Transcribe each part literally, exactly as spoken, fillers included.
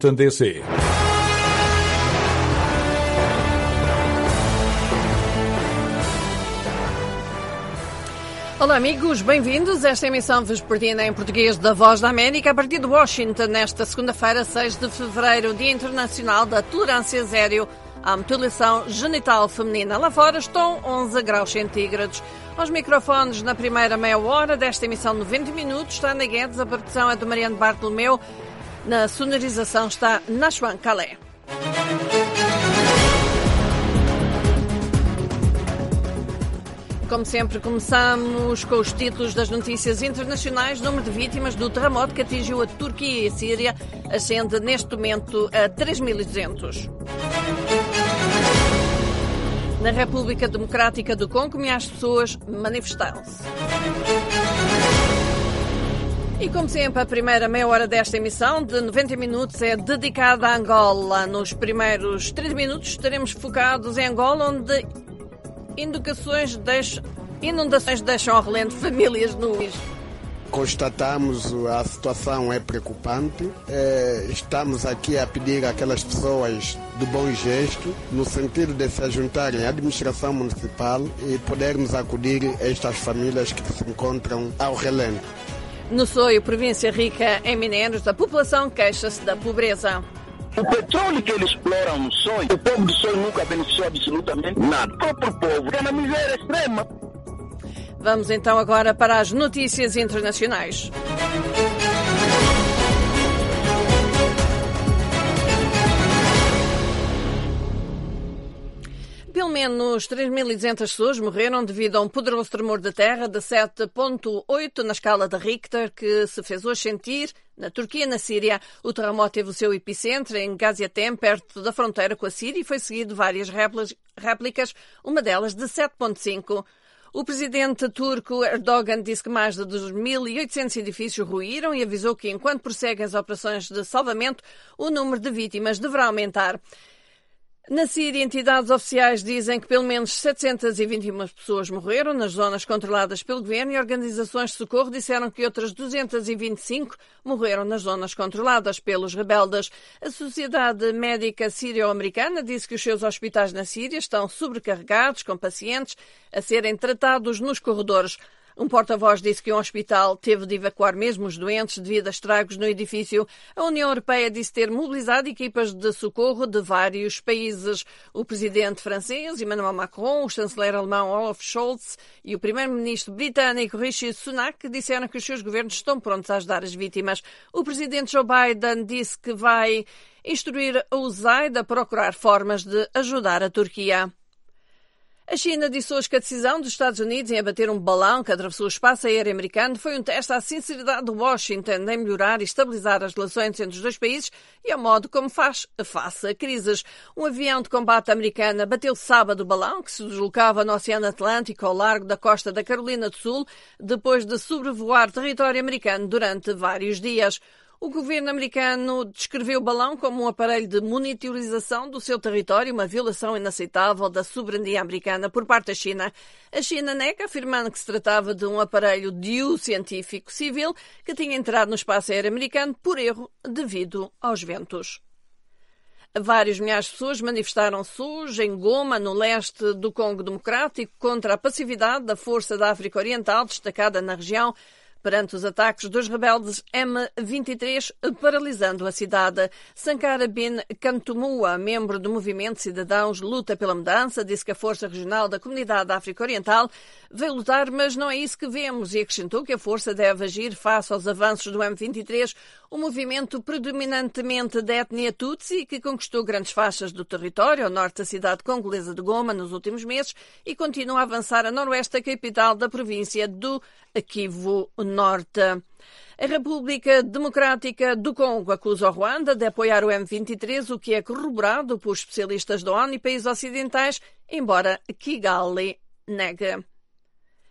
D C. Olá amigos, bem-vindos. Esta emissão vespertina em português da Voz da América a partir de Washington, nesta segunda-feira, seis de fevereiro, Dia Internacional da Tolerância Zero à Mutilação Genital Feminina. Lá fora estão onze graus centígrados. Aos microfones, na primeira meia hora desta emissão de noventa minutos, está Ana Guedes, a produção é de Mariano Bartolomeu, na sonorização está Nashwan Calé. Como sempre, começamos com os títulos das notícias internacionais. O número de vítimas do terremoto que atingiu a Turquia e a Síria ascende neste momento a três mil e duzentos. Na República Democrática do Congo, milhares de pessoas manifestaram-se. E como sempre, a primeira meia hora desta emissão de noventa minutos é dedicada a Angola. Nos primeiros trinta minutos estaremos focados em Angola, onde Inundações deixam, inundações deixam ao relento famílias no país. Constatamos a situação é preocupante. É, estamos aqui a pedir àquelas pessoas de bom gesto, no sentido de se juntarem à administração municipal e podermos acudir a estas famílias que se encontram ao relento. No Soio, província rica em minérios, a população queixa-se da pobreza. O petróleo que eles exploram no Soio, o povo do Soio nunca beneficiou absolutamente nada. O próprio povo é na miséria extrema. Vamos então agora para as notícias internacionais. Pelo menos três mil e duzentas pessoas morreram devido a um poderoso tremor de terra de sete ponto oito na escala de Richter, que se fez hoje sentir na Turquia e na Síria. O terremoto teve o seu epicentro em Gaziantep, perto da fronteira com a Síria, e foi seguido de várias réplicas, uma delas de sete ponto cinco. O presidente turco Erdogan disse que mais de dois mil e oitocentos edifícios ruíram e avisou que, enquanto prosseguem as operações de salvamento, o número de vítimas deverá aumentar. Na Síria, entidades oficiais dizem que pelo menos setecentas e vinte e uma pessoas morreram nas zonas controladas pelo governo e organizações de socorro disseram que outras duzentas e vinte e cinco morreram nas zonas controladas pelos rebeldes. A Sociedade Médica Sírio-Americana disse que os seus hospitais na Síria estão sobrecarregados com pacientes a serem tratados nos corredores. Um porta-voz disse que um hospital teve de evacuar mesmo os doentes devido a estragos no edifício. A União Europeia disse ter mobilizado equipas de socorro de vários países. O presidente francês, Emmanuel Macron, o chanceler alemão Olaf Scholz e o primeiro-ministro britânico Rishi Sunak disseram que os seus governos estão prontos a ajudar as vítimas. O presidente Joe Biden disse que vai instruir a U S A I D a procurar formas de ajudar a Turquia. A China disse hoje que a decisão dos Estados Unidos em abater um balão que atravessou o espaço aéreo americano foi um teste à sinceridade de Washington em melhorar e estabilizar as relações entre os dois países e ao modo como faz face a crises. Um avião de combate americano bateu sábado o balão que se deslocava no Oceano Atlântico ao largo da costa da Carolina do Sul depois de sobrevoar território americano durante vários dias. O governo americano descreveu o balão como um aparelho de monitorização do seu território, uma violação inaceitável da soberania americana por parte da China. A China nega, afirmando que se tratava de um aparelho de uso científico civil que tinha entrado no espaço aéreo americano por erro devido aos ventos. Vários milhares de pessoas manifestaram-se hoje em Goma, no leste do Congo Democrático, contra a passividade da Força da África Oriental, destacada na região, perante os ataques dos rebeldes M vinte e três, paralisando a cidade. Sankara Bin Kantumua, membro do Movimento Cidadãos Luta pela Mudança, disse que a Força Regional da Comunidade da África Oriental veio lutar, mas não é isso que vemos, e acrescentou que a força deve agir face aos avanços do M vinte e três, um movimento predominantemente da etnia Tutsi que conquistou grandes faixas do território ao norte da cidade congolesa de Goma nos últimos meses e continua a avançar a noroeste da capital da província do Kivu Norte. A República Democrática do Congo acusa o Ruanda de apoiar o M vinte e três, o que é corroborado por especialistas da ONU e países ocidentais, embora Kigali negue.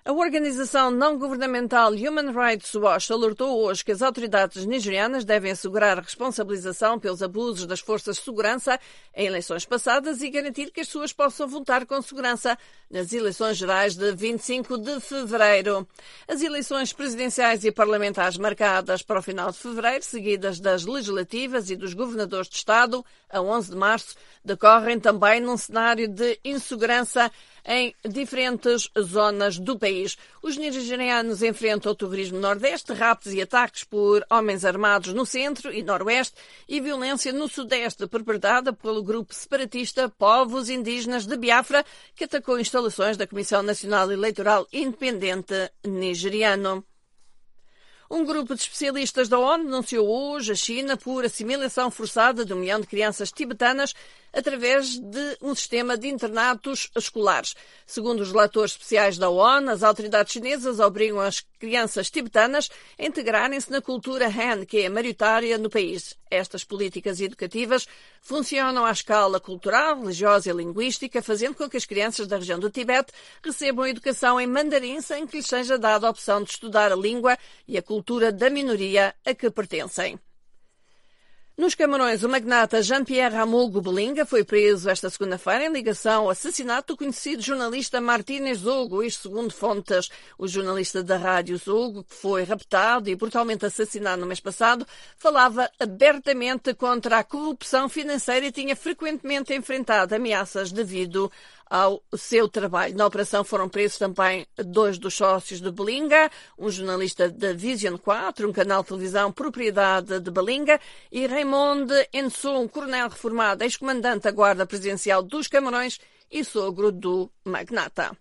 A organização não-governamental Human Rights Watch alertou hoje que as autoridades nigerianas devem assegurar a responsabilização pelos abusos das forças de segurança em eleições passadas e garantir que as pessoas possam votar com segurança nas eleições gerais de vinte e cinco de fevereiro. As eleições presidenciais e parlamentares marcadas para o final de fevereiro, seguidas das legislativas e dos governadores de Estado, a onze de março, decorrem também num cenário de insegurança em diferentes zonas do país. Os nigerianos enfrentam o terrorismo no Nordeste, raptos e ataques por homens armados no Centro e Noroeste e violência no Sudeste, perpetrada pelo grupo separatista Povos Indígenas de Biafra, que atacou instalações da Comissão Nacional Eleitoral Independente nigeriano. Um grupo de especialistas da ONU denunciou hoje a China por assimilação forçada de um milhão de crianças tibetanas através de um sistema de internatos escolares. Segundo os relatores especiais da ONU, as autoridades chinesas obrigam as crianças tibetanas a integrarem-se na cultura Han, que é maioritária no país. Estas políticas educativas funcionam à escala cultural, religiosa e linguística, fazendo com que as crianças da região do Tibete recebam educação em mandarim sem que lhes seja dada a opção de estudar a língua e a cultura da minoria a que pertencem. Nos Camarões, o magnata Jean-Pierre Ramugo Belinga foi preso esta segunda-feira em ligação ao assassinato do conhecido jornalista Martínez Zogo, isto segundo fontes. O jornalista da rádio Zogo, que foi raptado e brutalmente assassinado no mês passado, falava abertamente contra a corrupção financeira e tinha frequentemente enfrentado ameaças devido ao seu trabalho. Na operação foram presos também dois dos sócios de Belinga, um jornalista da Vision quatro, um canal de televisão propriedade de Belinga, e Raymond Enso, um coronel reformado, ex-comandante da Guarda Presidencial dos Camarões e sogro do magnata.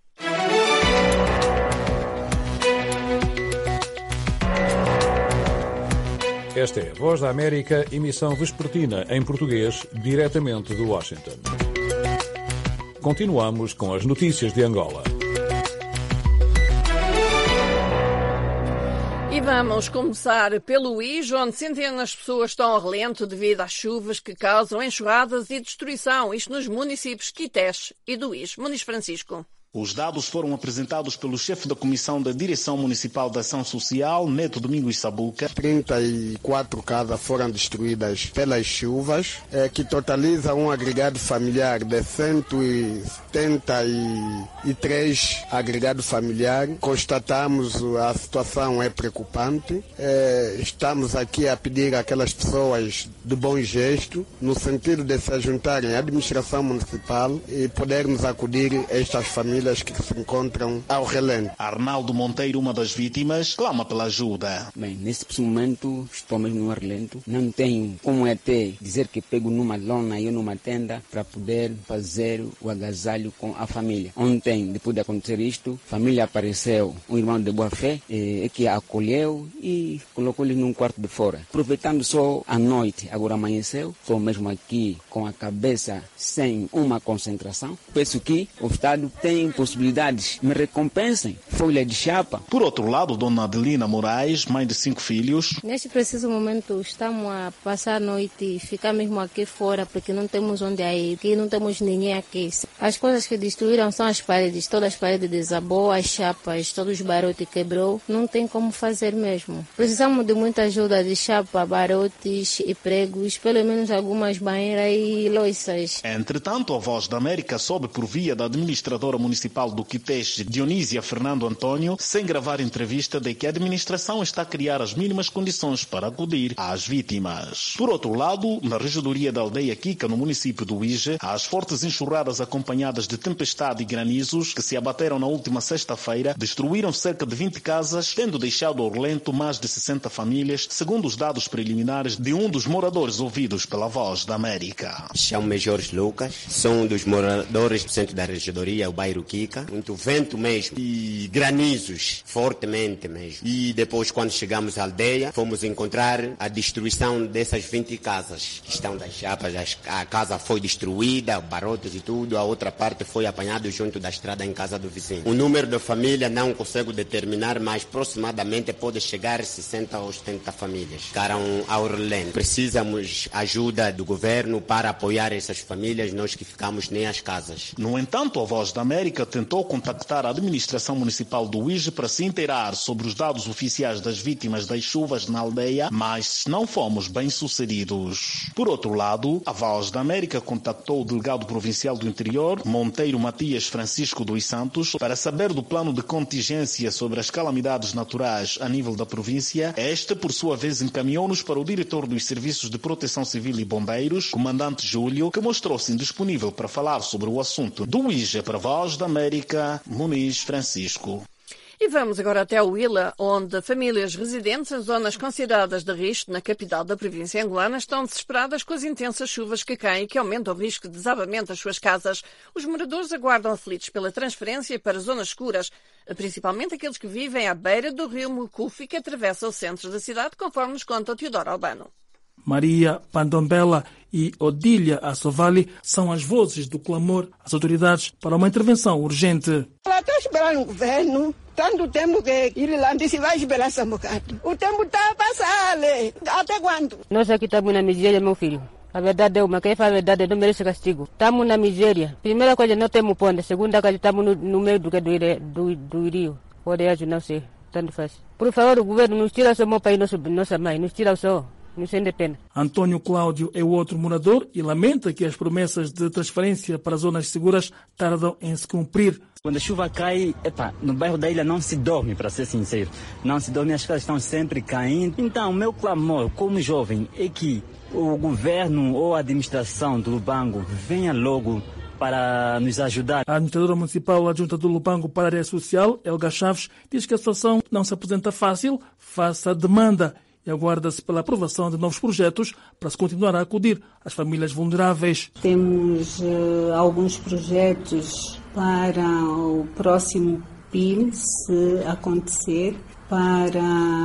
Esta é a Voz da América, emissão vespertina em português, diretamente de Washington. Continuamos com as notícias de Angola. E vamos começar pelo Uíge, onde centenas de pessoas estão ao relento devido às chuvas que causam enxurradas e destruição, isto nos municípios Quitex e do Uíge. Muniz Francisco. Os dados foram apresentados pelo chefe da Comissão da Direção Municipal de Ação Social, Neto Domingos Sabuca. trinta e quatro casas foram destruídas pelas chuvas, eh, que totaliza um agregado familiar de cento e setenta e três agregado familiar. Constatamos a situação é preocupante. Eh, estamos aqui a pedir àquelas pessoas de bom gesto, no sentido de se juntarem à administração municipal e podermos acudir a estas famílias que se encontram ao relento. Arnaldo Monteiro, uma das vítimas, clama pela ajuda. Bem, nesse momento estou mesmo no relento. Não tenho como até dizer que pego numa lona e numa tenda para poder fazer o agasalho com a família. Ontem, depois de acontecer isto, a família apareceu, um irmão de boa fé, eh, que a acolheu e colocou ele num quarto de fora. Aproveitando só a noite, agora amanheceu, estou mesmo aqui com a cabeça sem uma concentração. Peço que o Estado tenha possibilidades, me recompensem, folha de chapa. Por outro lado, dona Adelina Moraes, mãe de cinco filhos. Neste preciso momento estamos a passar a noite e ficar mesmo aqui fora porque não temos onde ir, aqui não temos ninguém aqui. As coisas que destruíram são as paredes, todas as paredes desabou, as chapas, todos os barrotes quebrou, não tem como fazer mesmo. Precisamos de muita ajuda de chapa, barrotes e pregos, pelo menos algumas banheiras e louças. Entretanto, a Voz da América soube por via da administradora municipal do Quitex, Dionísia Fernando Antônio, sem gravar entrevista, de que a administração está a criar as mínimas condições para acudir às vítimas. Por outro lado, na regedoria da aldeia Quica, no município do Uíge, as fortes enxurradas acompanhadas de tempestade e granizos que se abateram na última sexta-feira destruíram cerca de vinte casas, tendo deixado ao relento mais de sessenta famílias, segundo os dados preliminares de um dos moradores ouvidos pela Voz da América. Chamo-me Jorge Lucas, sou um dos moradores do centro da regedoria, o bairro Quica. Muito vento mesmo e granizos, fortemente mesmo. E depois, quando chegamos à aldeia, fomos encontrar a destruição dessas vinte casas que estão das chapas. A casa foi destruída, barrotes e tudo, a outra parte foi apanhada junto da estrada em casa do vizinho. O número da família não consigo determinar, mas aproximadamente pode chegar a sessenta ou setenta famílias. Ficaram ao relento. Precisamos ajuda do governo para apoiar essas famílias, nós que ficamos nem as casas. No entanto, a Voz da América América tentou contactar a administração municipal do Uíge para se inteirar sobre os dados oficiais das vítimas das chuvas na aldeia, mas não fomos bem-sucedidos. Por outro lado, a Voz da América contactou o delegado provincial do Interior, Monteiro Matias Francisco dos Santos, para saber do plano de contingência sobre as calamidades naturais a nível da província. Este, por sua vez, encaminhou-nos para o diretor dos Serviços de Proteção Civil e Bombeiros, comandante Júlio, que mostrou-se indisponível para falar sobre o assunto. Do Uíge para a Voz da América, Muniz Francisco. E vamos agora até o Huila, onde famílias residentes em zonas consideradas de risco na capital da província angolana estão desesperadas com as intensas chuvas que caem e que aumentam o risco de desabamento das suas casas. Os moradores aguardam aflitos pela transferência para zonas escuras, principalmente aqueles que vivem à beira do rio Mucufi, que atravessa o centro da cidade, conforme nos conta o Teodoro Albano. Maria Pandombela e Odília Assovali são as vozes do clamor às autoridades para uma intervenção urgente. Ela está esperando o governo. Tanto tempo que ele lá disse vai esperar essa bocado. O tempo está a passar, até quando? Nós aqui estamos na miséria, meu filho. A verdade é uma, quem fala a verdade não merece castigo. Estamos na miséria. Primeira coisa, não temos ponte. Segunda coisa, estamos no, no meio do, do, do, do rio. Pode não sei, tanto faz. Por favor, o governo nos tira o seu pai e nosso, nossa mãe, nos tira o sol. Antônio Cláudio é o outro morador e lamenta que as promessas de transferência para zonas seguras tardam em se cumprir. Quando a chuva cai, epa, no bairro da ilha não se dorme, para ser sincero. Não se dorme, as casas estão sempre caindo. Então, o meu clamor como jovem é que o governo ou a administração do Lubango venha logo para nos ajudar. A administradora municipal adjunta do Lubango para a área social, Elga Chaves, diz que a situação não se apresenta fácil face à demanda e aguarda-se pela aprovação de novos projetos para se continuar a acudir às famílias vulneráveis. Temos uh, alguns projetos para o próximo P I L, se acontecer, para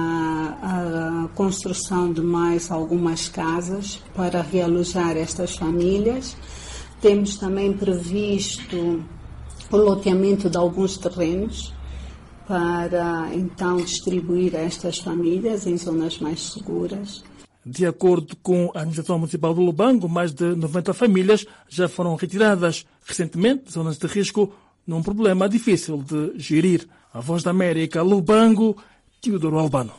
a construção de mais algumas casas para realojar estas famílias. Temos também previsto o loteamento de alguns terrenos para, então, distribuir a estas famílias em zonas mais seguras. De acordo com a administração municipal do Lubango, mais de noventa famílias já foram retiradas recentemente de zonas de risco, num problema difícil de gerir. A Voz da América, Lubango, Teodoro Albano.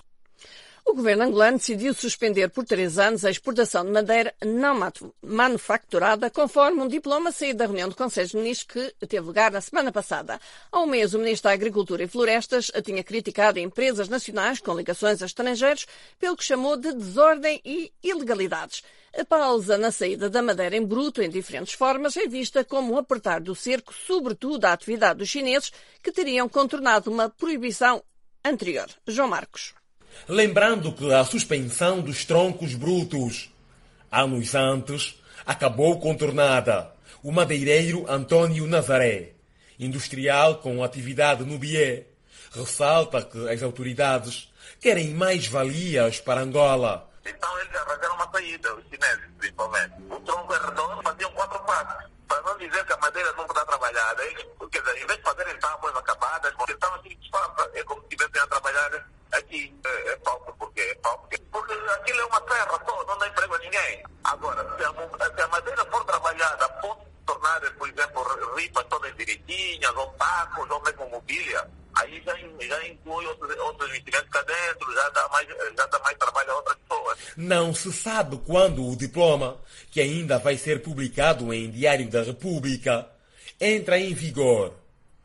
O governo angolano decidiu suspender por três anos a exportação de madeira não manufaturada, conforme um diploma saído da reunião do Conselho de Ministros que teve lugar na semana passada. Há um mês, o Ministro da Agricultura e Florestas tinha criticado empresas nacionais com ligações a estrangeiros pelo que chamou de desordem e ilegalidades. A pausa na saída da madeira em bruto, em diferentes formas, é vista como um apertar do cerco, sobretudo à atividade dos chineses, que teriam contornado uma proibição anterior. João Marcos. Lembrando que a suspensão dos troncos brutos, anos antes, acabou contornada. O madeireiro Antônio Nazaré, industrial com atividade no Bié, ressalta que as autoridades querem mais-valias para Angola. Então eles arranjaram uma saída, os chineses principalmente. O tronco é redondo, faziam quatro partes. Para não dizer que a madeira não está trabalhada, eles, quer dizer, em vez de fazerem tábuas acabadas, então assim disfarça, é como se estivessem a trabalhar aqui. É, é falso, porque é falso. Porque aquilo é uma terra só, não dá emprego a ninguém. Agora, se a, se a madeira for trabalhada, pode tornar, por exemplo, ripas todas direitinhas, ou tacos, ou mesmo mobília, aí já, já inclui outros, outros investimentos cá dentro, já dá, mais, já dá mais trabalho a outras pessoas. Não se sabe quando o diploma, que ainda vai ser publicado em Diário da República, entra em vigor.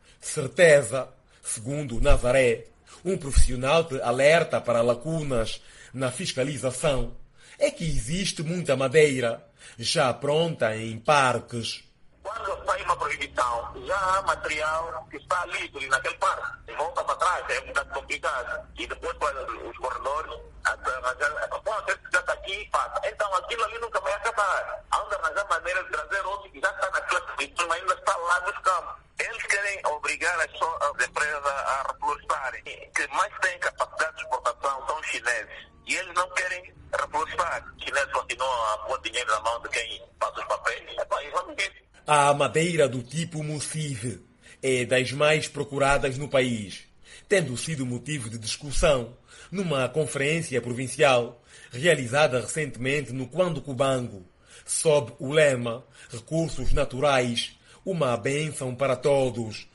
Certeza, segundo Nazaré, um profissional que alerta para lacunas na fiscalização, é que existe muita madeira já pronta em parques. Quando sai uma proibição, já há material que está livre naquele parque. Volta para trás, é um bocado complicado. E depois, quando os corredores arranjar, bom, já está aqui e passa. Então, aquilo ali nunca vai acabar. Há de arranjar maneira de trazer outro que já está naquela condição, ainda está lá nos campos. Eles querem obrigar as, as empresas a reflorestarem. Que mais têm capacidade de exportação são os chineses. E eles não querem reflorestar. Os chineses continuam a pôr dinheiro na mão de quem passa os papéis. E vamos ver. A madeira do tipo Mucive é das mais procuradas no país, tendo sido motivo de discussão numa conferência provincial realizada recentemente no Quando Cubango, sob o lema Recursos Naturais, uma bênção para todos,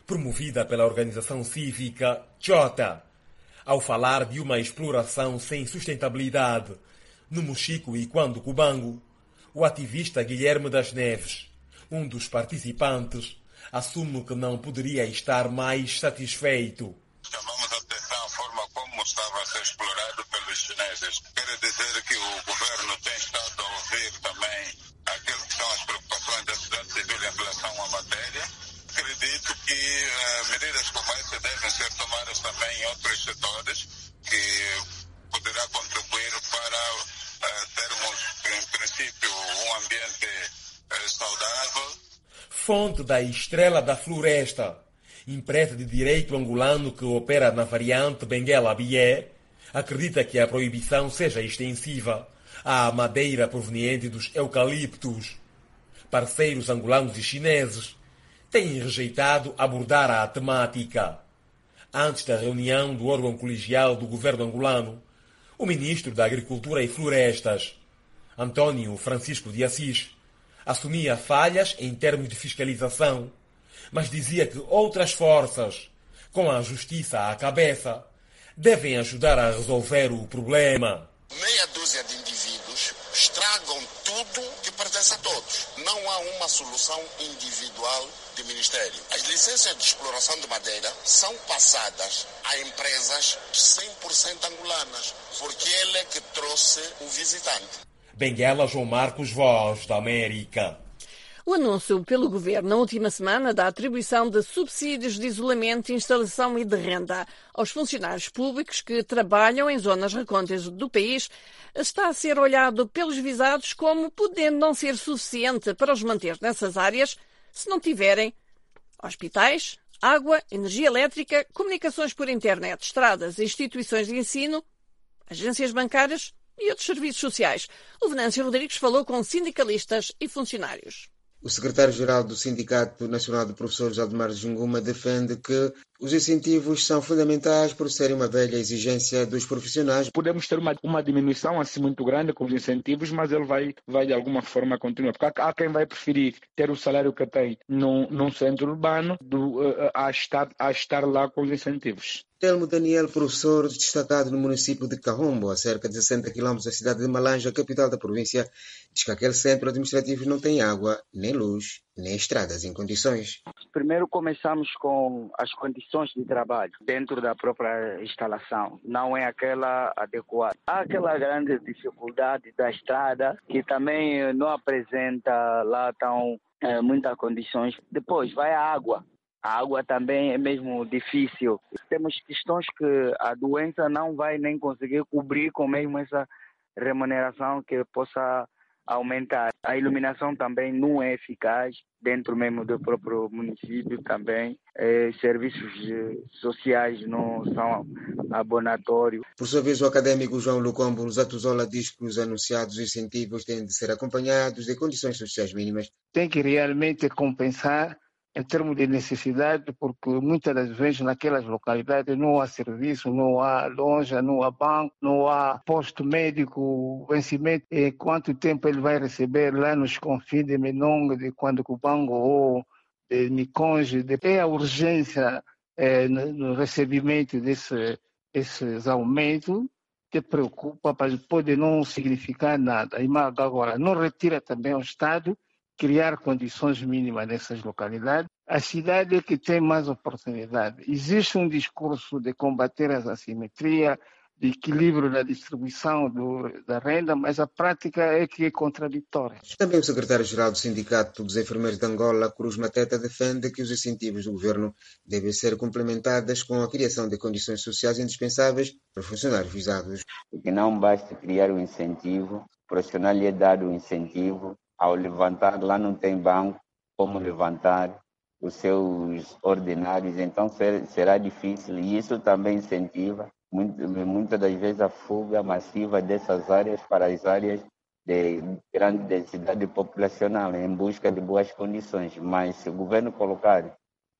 promovida pela organização cívica Chota, ao falar de uma exploração sem sustentabilidade no Mochico e Quando Cubango, o ativista Guilherme das Neves, um dos participantes, assume que não poderia estar mais satisfeito. Chamamos a atenção à forma como estava a ser explorado pelos chineses. Quero dizer que o governo tem estado a ouvir também aquilo que são as preocupações da sociedade civil em relação à matéria. Acredito que uh, medidas como essa devem ser tomadas também em outros setores, que poderá contribuir para uh, termos, em princípio, um ambiente uh, saudável. Fonte da Estrela da Floresta, empresa de direito angolano que opera na variante Benguela-Bié, acredita que a proibição seja extensiva à madeira proveniente dos eucaliptos. Parceiros angolanos e chineses têm rejeitado abordar a temática. Antes da reunião do órgão colegial do governo angolano, o ministro da Agricultura e Florestas, Antônio Francisco de Assis, assumia falhas em termos de fiscalização, mas dizia que outras forças, com a justiça à cabeça, devem ajudar a resolver o problema. Meia dúzia de indivíduos estragam tudo que pertence a todos. Não há uma solução individual de ministério. As licenças de exploração de madeira são passadas a empresas cem por cento angolanas, porque ele é que trouxe o visitante. Benguela João Marcos, Voz da América. O anúncio pelo Governo na última semana da atribuição de subsídios de isolamento, instalação e de renda aos funcionários públicos que trabalham em zonas recônditas do país está a ser olhado pelos visados como podendo não ser suficiente para os manter nessas áreas se não tiverem hospitais, água, energia elétrica, comunicações por internet, estradas, instituições de ensino, agências bancárias e outros serviços sociais. O Venâncio Rodrigues falou com sindicalistas e funcionários. O secretário-geral do Sindicato Nacional de Professores, Aldemar Junguma, defende que os incentivos são fundamentais por serem uma velha exigência dos profissionais. Podemos ter uma, uma diminuição assim muito grande com os incentivos, mas ele vai, vai de alguma forma continuar. Porque há, há quem vai preferir ter o salário que tem num, num centro urbano do, uh, a, estar, a estar lá com os incentivos. Telmo Daniel, professor destacado no município de Kahombo, a cerca de sessenta quilômetros da cidade de Malanja, capital da província, diz que aquele centro administrativo não tem água, nem luz, nem estradas em condições. Primeiro começamos com as condições de trabalho dentro da própria instalação. Não é aquela adequada. Há aquela grande dificuldade da estrada que também não apresenta lá tão é, muitas condições. Depois vai a água. A água também é mesmo difícil. Temos questões que a doença não vai nem conseguir cobrir com mesmo essa remuneração que possa aumentar. A iluminação também não é eficaz dentro mesmo do próprio município também. Eh, serviços sociais não são abonatórios. Por sua vez, o académico João Lucombo Zatuzola diz que os anunciados incentivos têm de ser acompanhados de condições sociais mínimas. Tem que realmente compensar em termos de necessidade, porque muitas das vezes naquelas localidades não há serviço, não há loja, não há banco, não há posto médico, vencimento. E quanto tempo ele vai receber lá nos confins de Menonga, de Quando Cubango ou de Niconge? É a urgência é, no, no recebimento desse, desses aumentos que preocupa, mas pode não significar nada. E agora, não retira também ao Estado criar condições mínimas nessas localidades. A cidade é que tem mais oportunidade. Existe um discurso de combater a assimetria, de equilíbrio na distribuição do, da renda, mas a prática é que é contraditória. Também o secretário-geral do Sindicato dos Enfermeiros de Angola, Cruz Mateta, defende que os incentivos do governo devem ser complementados com a criação de condições sociais indispensáveis para os funcionários visados. Que não basta criar um incentivo, o profissional lhe é dado um incentivo, ao levantar lá não tem banco como levantar os seus ordinários, então ser, será difícil, e isso também incentiva muito, muitas das vezes a fuga massiva dessas áreas para as áreas de grande densidade populacional em busca de boas condições. Mas se o governo colocar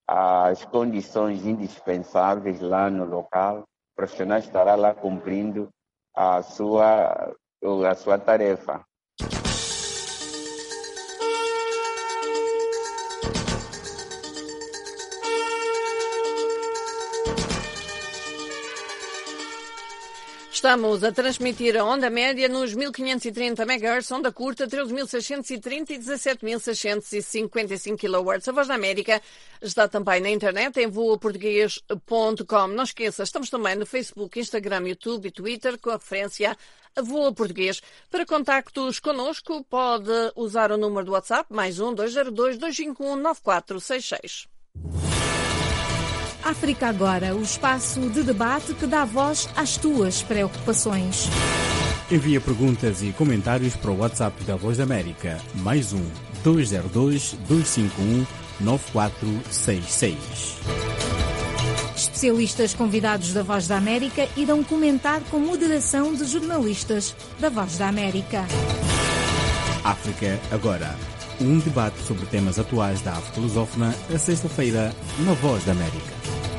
as condições indispensáveis lá no local, o profissional estará lá cumprindo a sua, a sua tarefa. Estamos a transmitir a onda média nos mil quinhentos e trinta megahertz, onda curta treze mil seiscentos e trinta e dezassete mil seiscentos e cinquenta e cinco quilohertz. A Voz da América está também na internet em voa português ponto com. Não esqueça, estamos também no Facebook, Instagram, YouTube e Twitter com a referência a Voa Português. Para contactos connosco, pode usar o número do WhatsApp mais um dois zero dois, dois cinco um, nove quatro seis seis. África Agora, o espaço de debate que dá voz às tuas preocupações. Envia perguntas e comentários para o WhatsApp da Voz da América, mais um dois zero dois, dois cinco um, nove quatro seis seis. Especialistas convidados da Voz da América irão comentar com moderação de jornalistas da Voz da América. África Agora, um debate sobre temas atuais da África lusófona, a sexta-feira, na Voz da América.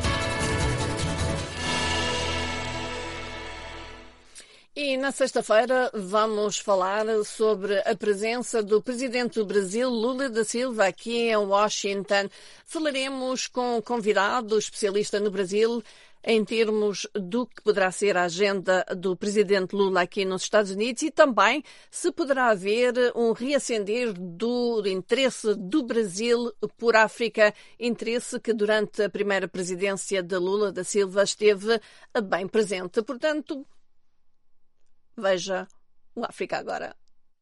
E na sexta-feira vamos falar sobre a presença do presidente do Brasil, Lula da Silva, aqui em Washington. Falaremos com um convidado especialista no Brasil em termos do que poderá ser a agenda do presidente Lula aqui nos Estados Unidos e também se poderá haver um reacender do interesse do Brasil por África, interesse que durante a primeira presidência de Lula da Silva esteve bem presente. Portanto, veja o África Agora.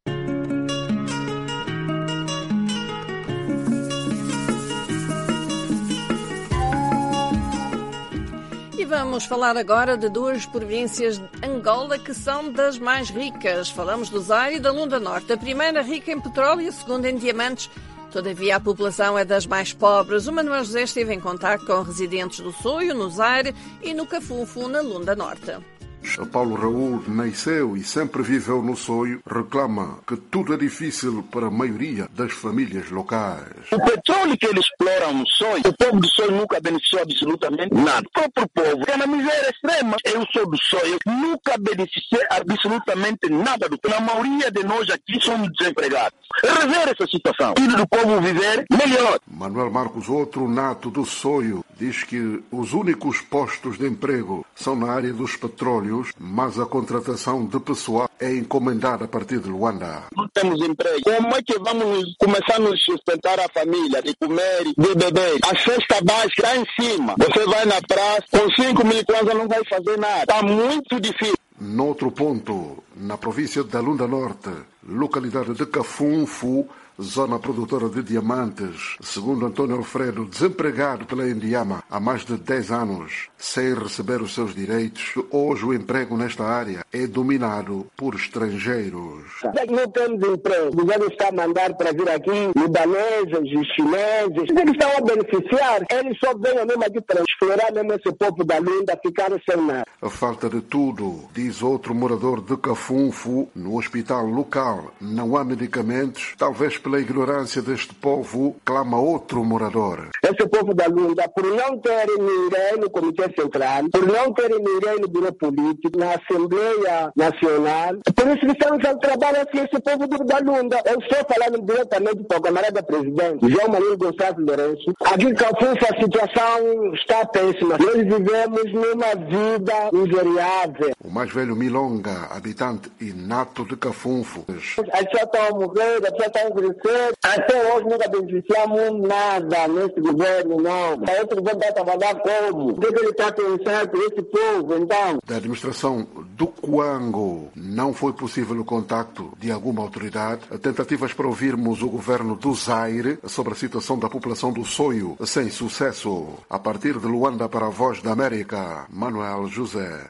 E vamos falar agora de duas províncias de Angola que são das mais ricas. Falamos do Zaire e da Lunda Norte. A primeira rica em petróleo e a segunda em diamantes. Todavia, a população é das mais pobres. O Manuel José esteve em contato com residentes do Soio, no Zaire, e no Cafunfu, na Lunda Norte. Paulo Raul nasceu e sempre viveu no Soio, reclama que tudo é difícil para a maioria das famílias locais. O petróleo que eles exploram no Soio, o povo do Soio nunca beneficiou absolutamente nada. O próprio povo é na miséria extrema. Eu sou do Soio, nunca beneficiei absolutamente nada do que a maioria de nós aqui somos desempregados. Rever essa situação e do povo viver melhor. Manuel Marcos, outro nato do Soio, diz que os únicos postos de emprego são na área dos petróleos, mas a contratação de pessoal é encomendada a partir de Luanda. Não temos emprego. Como é que vamos começar a nos sustentar a família, de comer, de beber? A cesta básica lá em cima. Você vai na praça, com cinco mil kwanza não vai fazer nada. Está muito difícil. Noutro ponto, na província da Lunda Norte, localidade de Cafunfu, zona produtora de diamantes, segundo Antônio Alfredo, desempregado pela Indiama há mais de dez anos, sem receber os seus direitos, hoje o emprego nesta área é dominado por estrangeiros. Não temos emprego. O governo está a mandar para vir aqui libaneses e chineses. Eles estão a beneficiar. Eles só vêm mesmo aqui para explorar mesmo esse povo da Lunda, ficar sem nada. A falta de tudo, diz outro morador de Cafunfu, no hospital local não há medicamentos, talvez pela ignorância deste povo, clama outro morador. Esse povo da Lunda, por não terem ninguém no Comitê Central, por não terem ninguém no Biro Político, na Assembleia Nacional, por isso que estamos a trabalhar assim, esse povo da Lunda. Eu estou falando diretamente para o camarada presidente, João Manuel Gonçalves Lourenço. Aqui em Cafunfu a situação está péssima. Nós vivemos numa vida miserável. O mais velho Milonga, habitante inato de Cafunfu. As pessoas estão a morrer, as pessoas estão a crescer. Até hoje nunca beneficiamos nada nesse governo, não. Esse governo está a trabalhar como? O que ele está pensando por esse povo, então? Da administração do Cuango não foi possível o contacto de alguma autoridade. Tentativas para ouvirmos o governo do Zaire sobre a situação da população do Soio, sem sucesso. A partir de Luanda para a Voz da América, Manuel José.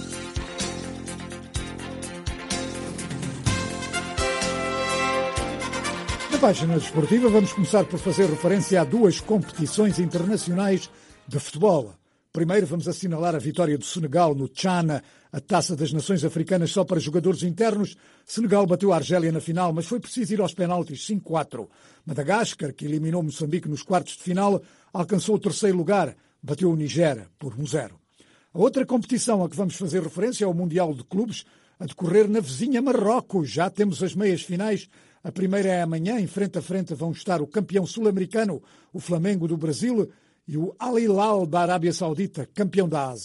Na página desportiva vamos começar por fazer referência a duas competições internacionais de futebol. Primeiro vamos assinalar a vitória do Senegal no Tchana, a Taça das Nações Africanas só para jogadores internos. Senegal bateu a Argélia na final, mas foi preciso ir aos penaltis cinco a quatro. Madagascar, que eliminou Moçambique nos quartos de final, alcançou o terceiro lugar, bateu o Nigéria por um a zero. A outra competição a que vamos fazer referência é o Mundial de Clubes, a decorrer na vizinha Marrocos. Já temos as meias finais. A primeira é amanhã, em frente a frente vão estar o campeão sul-americano, o Flamengo do Brasil, e o Al Hilal da Arábia Saudita, campeão da Ásia.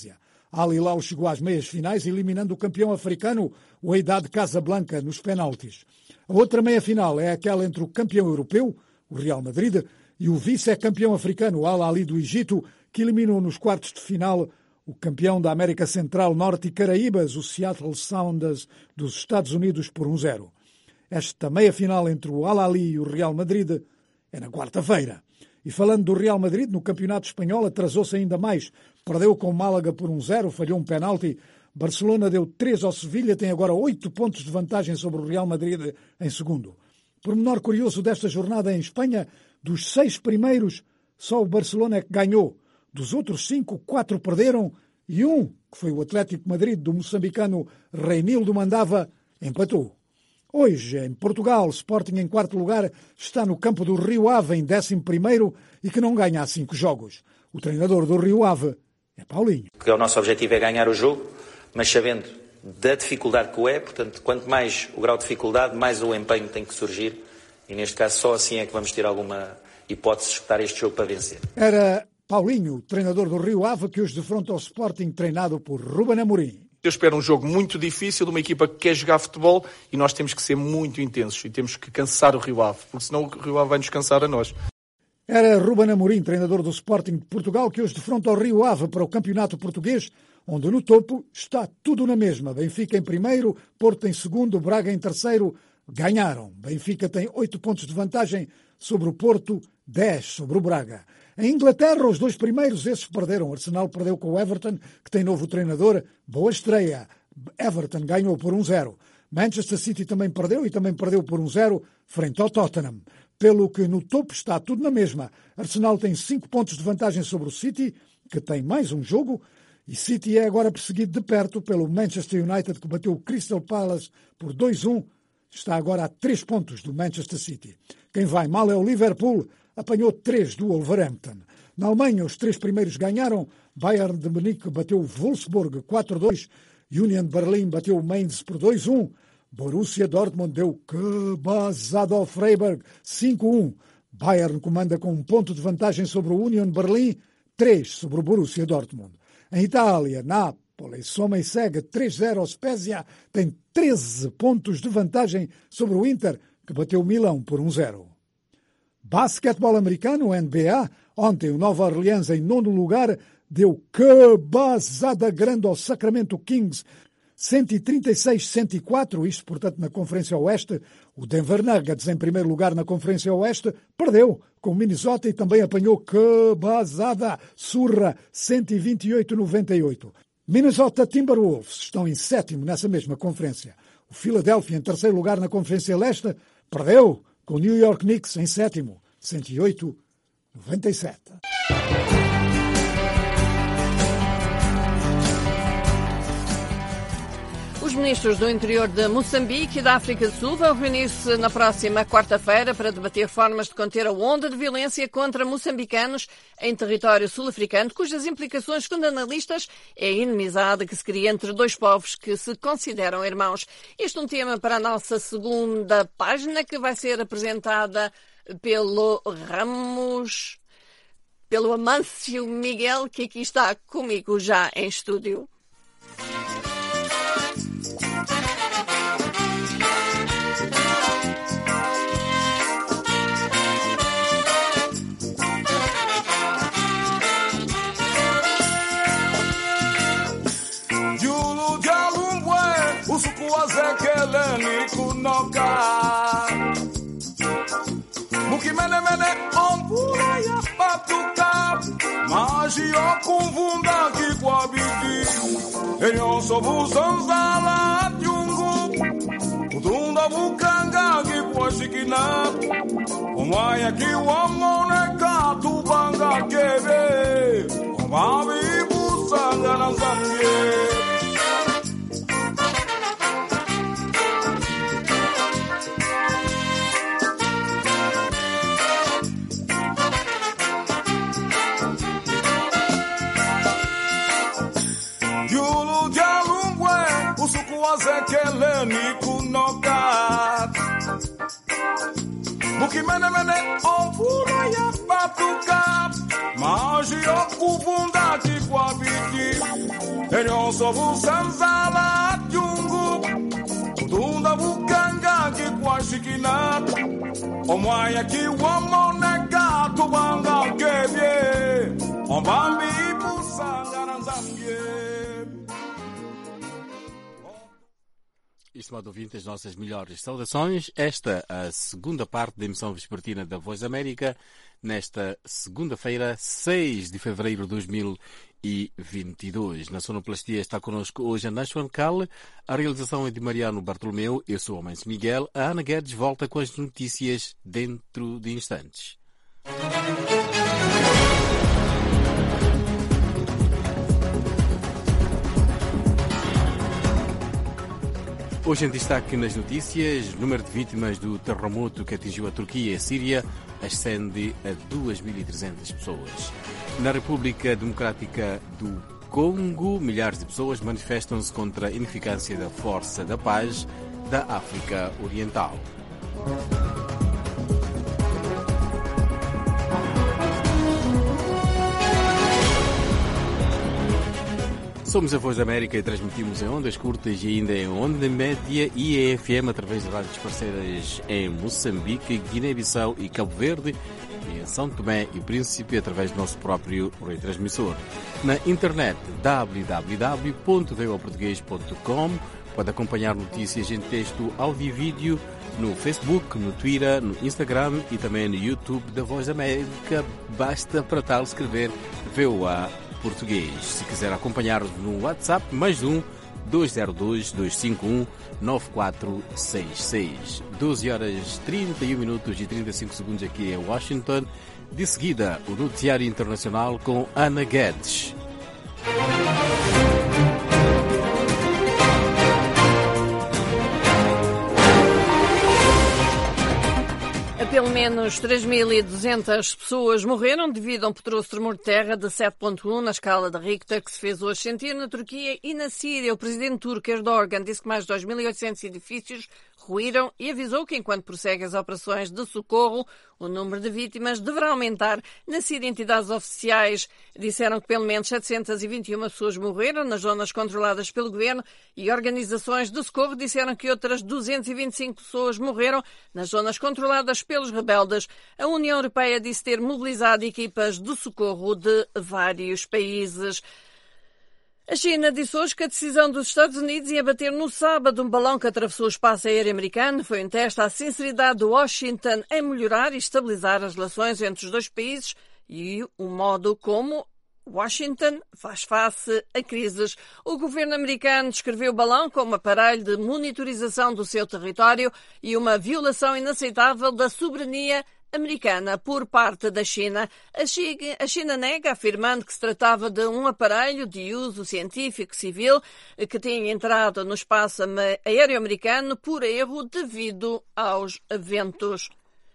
Al Hilal chegou às meias finais, eliminando o campeão africano, o Wydad Casablanca, nos penaltis. A outra meia-final é aquela entre o campeão europeu, o Real Madrid, e o vice-campeão africano, o Al Ahly do Egito, que eliminou nos quartos de final o campeão da América Central, Norte e Caraíbas, o Seattle Sounders dos Estados Unidos, por um zero. Esta meia-final entre o Al Ahly e o Real Madrid é na quarta-feira. E falando do Real Madrid, no Campeonato Espanhol atrasou-se ainda mais. Perdeu com o Málaga por um zero, falhou um penalti. Barcelona deu três ao Sevilha, tem agora oito pontos de vantagem sobre o Real Madrid em segundo. Por menor curioso desta jornada em Espanha, dos seis primeiros, só o Barcelona é que ganhou. Dos outros cinco, quatro perderam e um, que foi o Atlético Madrid do moçambicano Reinildo Mandava, empatou. Hoje, em Portugal, Sporting em quarto lugar está no campo do Rio Ave em décimo primeiro e que não ganha há cinco jogos. O treinador do Rio Ave é Paulinho. Que o nosso objetivo é ganhar o jogo, mas sabendo da dificuldade que o é, portanto, quanto mais o grau de dificuldade, mais o empenho tem que surgir e neste caso só assim é que vamos ter alguma hipótese de escutar este jogo para vencer. Era Paulinho, treinador do Rio Ave, que hoje defronta o Sporting, treinado por Ruben Amorim. Eu espero um jogo muito difícil de uma equipa que quer jogar futebol e nós temos que ser muito intensos e temos que cansar o Rio Ave, porque senão o Rio Ave vai nos cansar a nós. Era Ruben Amorim, treinador do Sporting de Portugal, que hoje defronta o Rio Ave para o Campeonato Português, onde no topo está tudo na mesma. Benfica em primeiro, Porto em segundo, Braga em terceiro. Ganharam. Benfica tem oito pontos de vantagem sobre o Porto, dez sobre o Braga. Em Inglaterra, os dois primeiros, esses perderam. O Arsenal perdeu com o Everton, que tem novo treinador. Boa estreia. Everton ganhou por um zero. Manchester City também perdeu e também perdeu por um zero frente ao Tottenham. Pelo que no topo está tudo na mesma. Arsenal tem cinco pontos de vantagem sobre o City, que tem mais um jogo. E City é agora perseguido de perto pelo Manchester United, que bateu o Crystal Palace por dois a um. Está agora a três pontos do Manchester City. Quem vai mal é o Liverpool. Apanhou três do Wolverhampton. Na Alemanha, os três primeiros ganharam. Bayern de Munique bateu o Wolfsburg quatro a dois. Union Berlin bateu o Mainz por dois a um. Borussia Dortmund deu cabazada ao Freiburg cinco a um. Bayern comanda com um ponto de vantagem sobre o Union Berlin, três sobre o Borussia Dortmund. Em Itália, Napoli soma e segue três a zero ao Spezia, tem treze pontos de vantagem sobre o Inter, que bateu o Milão por um a zero. Basquetebol americano, N B A, ontem o Nova Orleans em nono lugar deu cabazada grande ao Sacramento Kings, cento e trinta e seis a cento e quatro, isto portanto na Conferência Oeste. O Denver Nuggets em primeiro lugar na Conferência Oeste perdeu com o Minnesota e também apanhou cabazada, surra, cento e vinte e oito a noventa e oito. Minnesota Timberwolves estão em sétimo nessa mesma conferência. O Philadelphia em terceiro lugar na Conferência Leste perdeu com o New York Knicks em sétimo, cento e oito a noventa e sete. Os ministros do interior de Moçambique e da África do Sul vão reunir-se na próxima quarta-feira para debater formas de conter a onda de violência contra moçambicanos em território sul-africano, cujas implicações, segundo analistas, é a inimizade que se cria entre dois povos que se consideram irmãos. Este é um tema para a nossa segunda página, que vai ser apresentada pelo Ramos, pelo Amâncio Miguel, que aqui está comigo já em estúdio. Keleni kunoka Mukimene mene ompura ya patuka Maji okuvunda kikwa bidi Enyonso buzanzala jungu Udunda bukanga kikwa shikina Omaya kiwa moneka tubanga kebe Omabi busanga na zambie Keleni kunoka Mukimene mene ompura ya patuka Maji okuvunda kikwa bidi não sou o sanzala jungo Udunda bukanga que quase que nada O moia que o amo nega tu banga que vie O bambi pusanga ranzambie. Estimado ouvinte, as nossas melhores saudações. Esta a segunda parte da emissão vespertina da Voz da América, nesta segunda-feira, seis de fevereiro de dois mil e vinte e dois. Na sonoplastia está connosco hoje a Nashwan Kale, a realização é de Mariano Bartolomeu, eu sou o Manso Miguel. A Ana Guedes volta com as notícias dentro de instantes. Hoje em destaque nas notícias, o número de vítimas do terremoto que atingiu a Turquia e a Síria ascende a duas mil e trezentas pessoas. Na República Democrática do Congo, milhares de pessoas manifestam-se contra a ineficácia da Força da Paz da África Oriental. Somos a Voz da América e transmitimos em ondas curtas e ainda em onda média e em F M através de rádios parceiras em Moçambique, Guiné-Bissau e Cabo Verde e em São Tomé e Príncipe através do nosso próprio retransmissor. Na internet w w w ponto v o português ponto com pode acompanhar notícias em texto, áudio e vídeo no Facebook, no Twitter, no Instagram e também no YouTube da Voz da América. Basta para tal escrever V O A Português. Se quiser acompanhar-nos no WhatsApp, mais um dois zero dois, dois cinco um, nove quatro seis seis. doze horas trinta e um minutos e trinta e cinco segundos aqui em Washington. De seguida, o noticiário internacional com Ana Guedes. Pelo menos três mil e duzentas pessoas morreram devido a um poderoso tremor de terra de sete ponto um na escala da Richter que se fez hoje sentir na Turquia e na Síria. O presidente turco Erdogan disse que mais de dois mil e oitocentos edifícios ruíram e avisou que enquanto prossegue as operações de socorro, o número de vítimas deverá aumentar. Na Síria, entidades oficiais disseram que pelo menos setecentas e vinte e uma pessoas morreram nas zonas controladas pelo governo e organizações de socorro disseram que outras duzentas e vinte e cinco pessoas morreram nas zonas controladas pelos rebeldes. A União Europeia disse ter mobilizado equipas de socorro de vários países. A China disse hoje que a decisão dos Estados Unidos em abater no sábado um balão que atravessou o espaço aéreo americano foi um teste à sinceridade de Washington em melhorar e estabilizar as relações entre os dois países e o modo como Washington faz face a crises. O governo americano descreveu o balão como um aparelho de monitorização do seu território e uma violação inaceitável da soberania americana por parte da China. A China nega, afirmando que se tratava de um aparelho de uso científico civil que tinha entrado no espaço aéreo americano por erro devido aos ventos.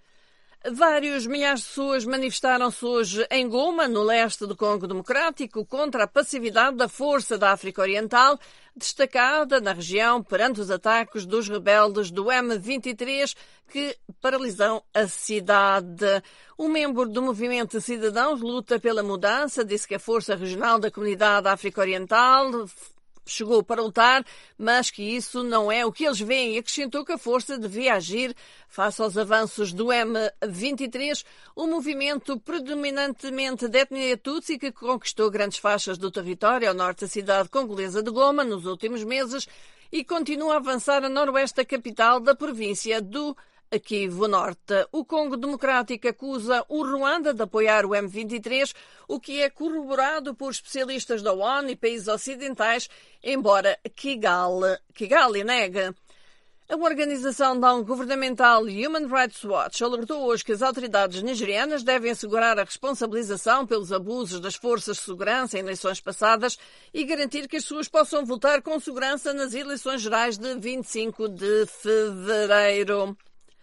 Vários milhares de pessoas manifestaram-se hoje em Goma, no leste do Congo Democrático, contra a passividade da Força da África Oriental, destacada na região perante os ataques dos rebeldes do M vinte e três que paralisam a cidade. Um membro do movimento de cidadãos luta pela mudança, disse que a Força Regional da Comunidade África Oriental chegou para lutar, mas que isso não é o que eles veem e acrescentou que a força devia agir face aos avanços do M vinte e três, um movimento predominantemente de etnia tutsi que conquistou grandes faixas do território ao norte da cidade congolesa de Goma nos últimos meses e continua a avançar a noroeste da capital da província do Kivu Norte. O Congo Democrático acusa o Ruanda de apoiar o M vinte e três, o que é corroborado por especialistas da ONU e países ocidentais, embora Kigali, Kigali negue. A organização não governamental Human Rights Watch alertou hoje que as autoridades nigerianas devem assegurar a responsabilização pelos abusos das forças de segurança em eleições passadas e garantir que as pessoas possam votar com segurança nas eleições gerais de vinte e cinco de fevereiro.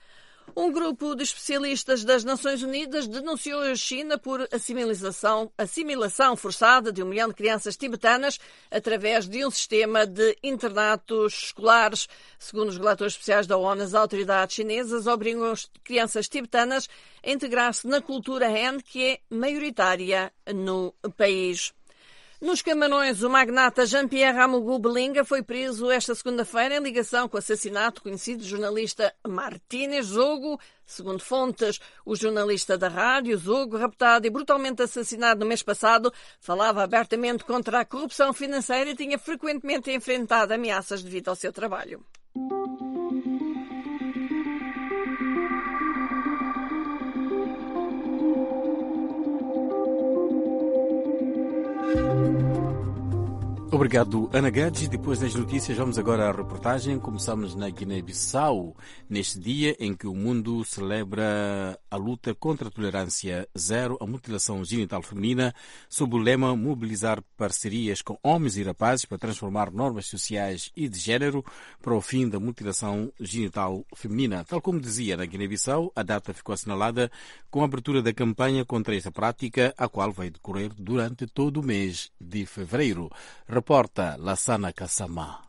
Um grupo de especialistas das Nações Unidas denunciou a China por assimilação, assimilação forçada de um milhão de crianças tibetanas através de um sistema de internatos escolares. Segundo os relatores especiais da ONU, as autoridades chinesas obrigam as crianças tibetanas a integrar-se na cultura Han, que é maioritária no país. Nos Camarões, o magnata Jean-Pierre Amougou Belinga foi preso esta segunda-feira em ligação com o assassinato do conhecido jornalista Martínez Zogo. Segundo fontes, o jornalista da rádio, Zogo, raptado e brutalmente assassinado no mês passado, falava abertamente contra a corrupção financeira e tinha frequentemente enfrentado ameaças devido ao seu trabalho. Obrigado, Ana Guedes. Depois das notícias, vamos agora à reportagem. Começamos na Guiné-Bissau, neste dia em que o mundo celebra a luta contra a tolerância zero à mutilação genital feminina, sob o lema mobilizar parcerias com homens e rapazes para transformar normas sociais e de género para o fim da mutilação genital feminina. Tal como dizia na Guiné-Bissau, a data ficou assinalada com a abertura da campanha contra esta prática, a qual vai decorrer durante todo o mês de fevereiro. Reporta Lassana Kassama.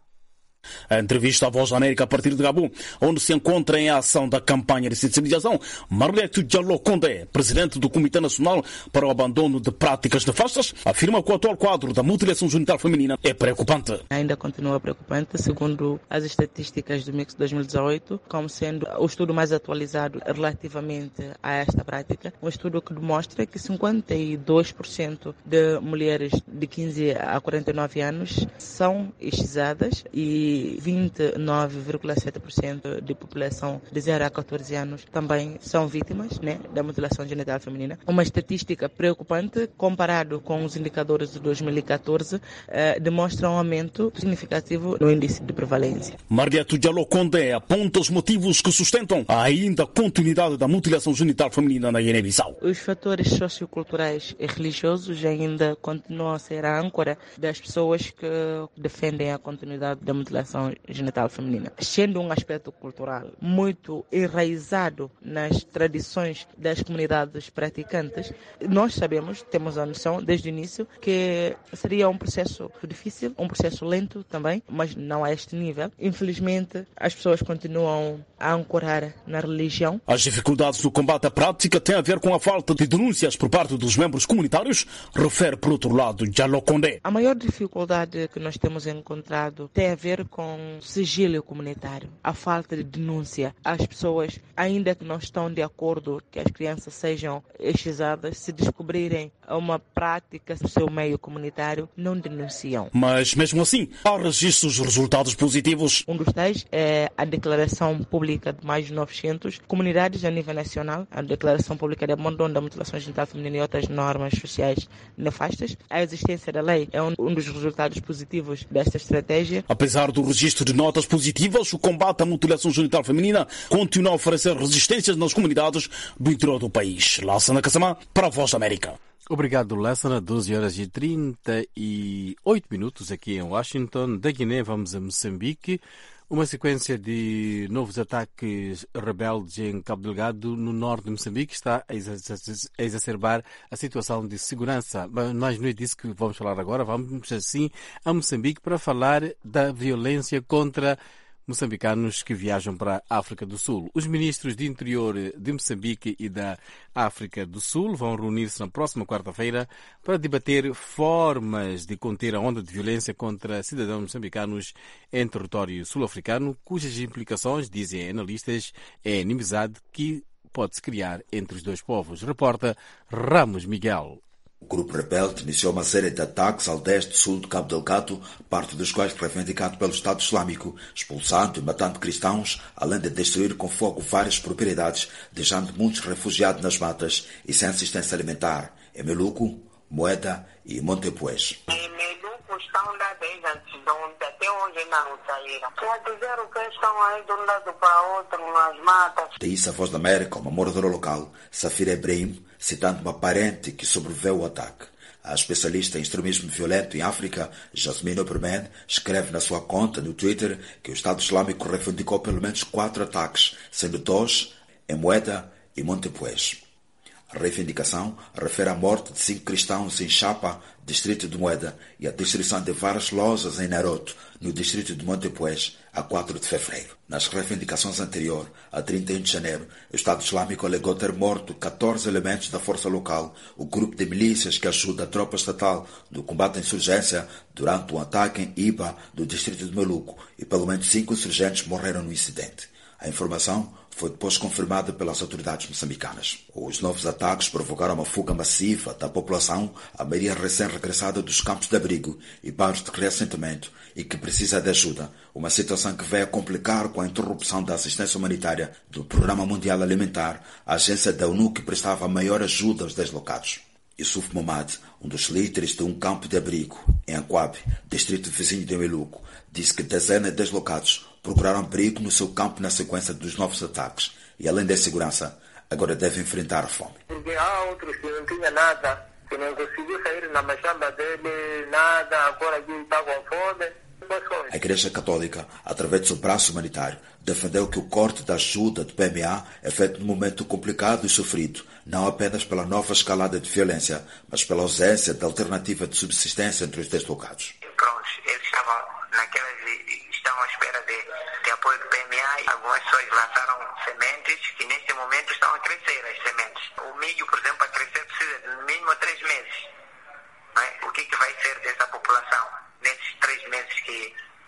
A entrevista à Voz da América a partir de Gabon, onde se encontra em ação da campanha de sensibilização, Marleto Diallo Condé, presidente do Comitê Nacional para o Abandono de Práticas Nefastas, afirma que o atual quadro da mutilação genital feminina é preocupante. Ainda continua preocupante, segundo as estatísticas do Mix dois mil e dezoito, como sendo o estudo mais atualizado relativamente a esta prática, um estudo que demonstra que cinquenta e dois por cento de mulheres de quinze a quarenta e nove anos são excisadas e vinte e nove vírgula sete por cento de população de zero a catorze anos também são vítimas, né, da mutilação genital feminina. Uma estatística preocupante comparado com os indicadores de dois mil e catorze, eh, demonstra um aumento significativo no índice de prevalência. Marleto Diallo Condé aponta os motivos que sustentam a ainda continuidade da mutilação genital feminina na Guiné-Bissau. Os fatores socioculturais e religiosos ainda continuam a ser a âncora das pessoas que defendem a continuidade da mutilação genital feminina, sendo um aspecto cultural muito enraizado nas tradições das comunidades praticantes. Nós sabemos, temos a noção desde o início que seria um processo difícil, um processo lento também, mas não a este nível. Infelizmente, as pessoas continuam a ancorar na religião. As dificuldades no combate à prática têm a ver com a falta de denúncias por parte dos membros comunitários, refere por outro lado Diallo Condé. A maior dificuldade que nós temos encontrado tem a ver com sigilo comunitário, a falta de denúncia. As pessoas, ainda que não estão de acordo que as crianças sejam excisadas, se descobrirem uma prática no seu meio comunitário, não denunciam. Mas mesmo assim, há registros de resultados positivos. Um dos tais é a declaração pública de mais de novecentas comunidades a nível nacional, a declaração pública de abandono da mutilação genital feminina e outras normas sociais nefastas. A existência da lei é um, um dos resultados positivos desta estratégia. Apesar do registro de notas positivas, o combate à mutilação genital feminina continua a oferecer resistências nas comunidades do interior do país. Lassana Kassama, para a Voz da América. Obrigado, Lassana. doze horas e trinta e oito minutos aqui em Washington. Da Guiné vamos a Moçambique. Uma sequência de novos ataques rebeldes em Cabo Delgado, no norte de Moçambique, está a exacerbar a situação de segurança. Mas não é disso que vamos falar agora. Vamos, assim, a Moçambique para falar da violência contra moçambicanos que viajam para a África do Sul. Os ministros de Interior de Moçambique e da África do Sul vão reunir-se na próxima quarta-feira para debater formas de conter a onda de violência contra cidadãos moçambicanos em território sul-africano, cujas implicações, dizem analistas, é a inimizade que pode-se criar entre os dois povos. Reporta Ramos Miguel. O grupo rebelde iniciou uma série de ataques ao leste sul de Cabo Delgado, parte dos quais reivindicado pelo Estado Islâmico, expulsando e matando cristãos, além de destruir com fogo várias propriedades, deixando muitos refugiados nas matas e sem assistência alimentar, em Meluco, Moeda e Montepuez. Estão lá desde antes de ontem, até hoje não saíram. Quer dizer que estão aí de um lado para outro, nas matas. Disse a Voz da América, uma moradora local, Safira Ibrahim, citando uma parente que sobreviveu ao ataque. A especialista em extremismo violento em África, Jasmine Oberman, escreve na sua conta no Twitter que o Estado Islâmico reivindicou pelo menos quatro ataques, sendo dois em Moeda e Montepuez. A reivindicação refere à morte de cinco cristãos em Chapa, distrito de Moeda, e a destruição de várias lojas em Naroto, no distrito de Montepuez, a quatro de fevereiro. Nas reivindicações anteriores, a trinta e um de janeiro, o Estado Islâmico alegou ter morto catorze elementos da força local, o grupo de milícias que ajuda a tropa estatal no combate à insurgência durante um ataque em Iba, do distrito de Maluco, e pelo menos cinco insurgentes morreram no incidente. A informação foi depois confirmada pelas autoridades moçambicanas. Os novos ataques provocaram uma fuga massiva da população, a maioria recém-regressada dos campos de abrigo e bairros de reassentamento e que precisa de ajuda, uma situação que veio a complicar com a interrupção da assistência humanitária do Programa Mundial Alimentar, a agência da ONU que prestava a maior ajuda aos deslocados. Yusuf Momad, um dos líderes de um campo de abrigo em Aquab, distrito vizinho de Meluco, disse que dezenas de deslocados procuraram abrigo no seu campo na sequência dos novos ataques e, além da segurança, agora devem enfrentar a fome. Porque há outros que não tinham nada, que não conseguiu sair na machamba dele, nada, agora aqui está com fome. A Igreja Católica, através do seu braço humanitário, defendeu que o corte da ajuda do P M A é feito num momento complicado e sofrido, não apenas pela nova escalada de violência, mas pela ausência de alternativa de subsistência entre os deslocados. Pronto, eles estavam naquelas, estão à espera de, de apoio do P M A. Algumas pessoas lançaram sementes que neste momento estão a crescer as sementes. O milho, por exemplo, para crescer precisa de no mínimo três meses. Não é? O que, que vai ser dessa população nesses três meses que,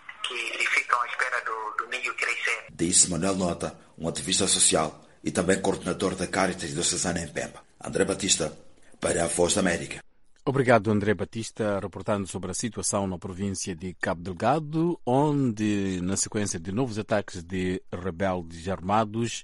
que ficam à espera do, do milho crescer? Disse Manuel Nota, um ativista social e também coordenador da Caritas Diocesana em Pemba. André Batista, para a Voz da América. Obrigado, André Batista, reportando sobre a situação na província de Cabo Delgado, onde, na sequência de novos ataques de rebeldes armados,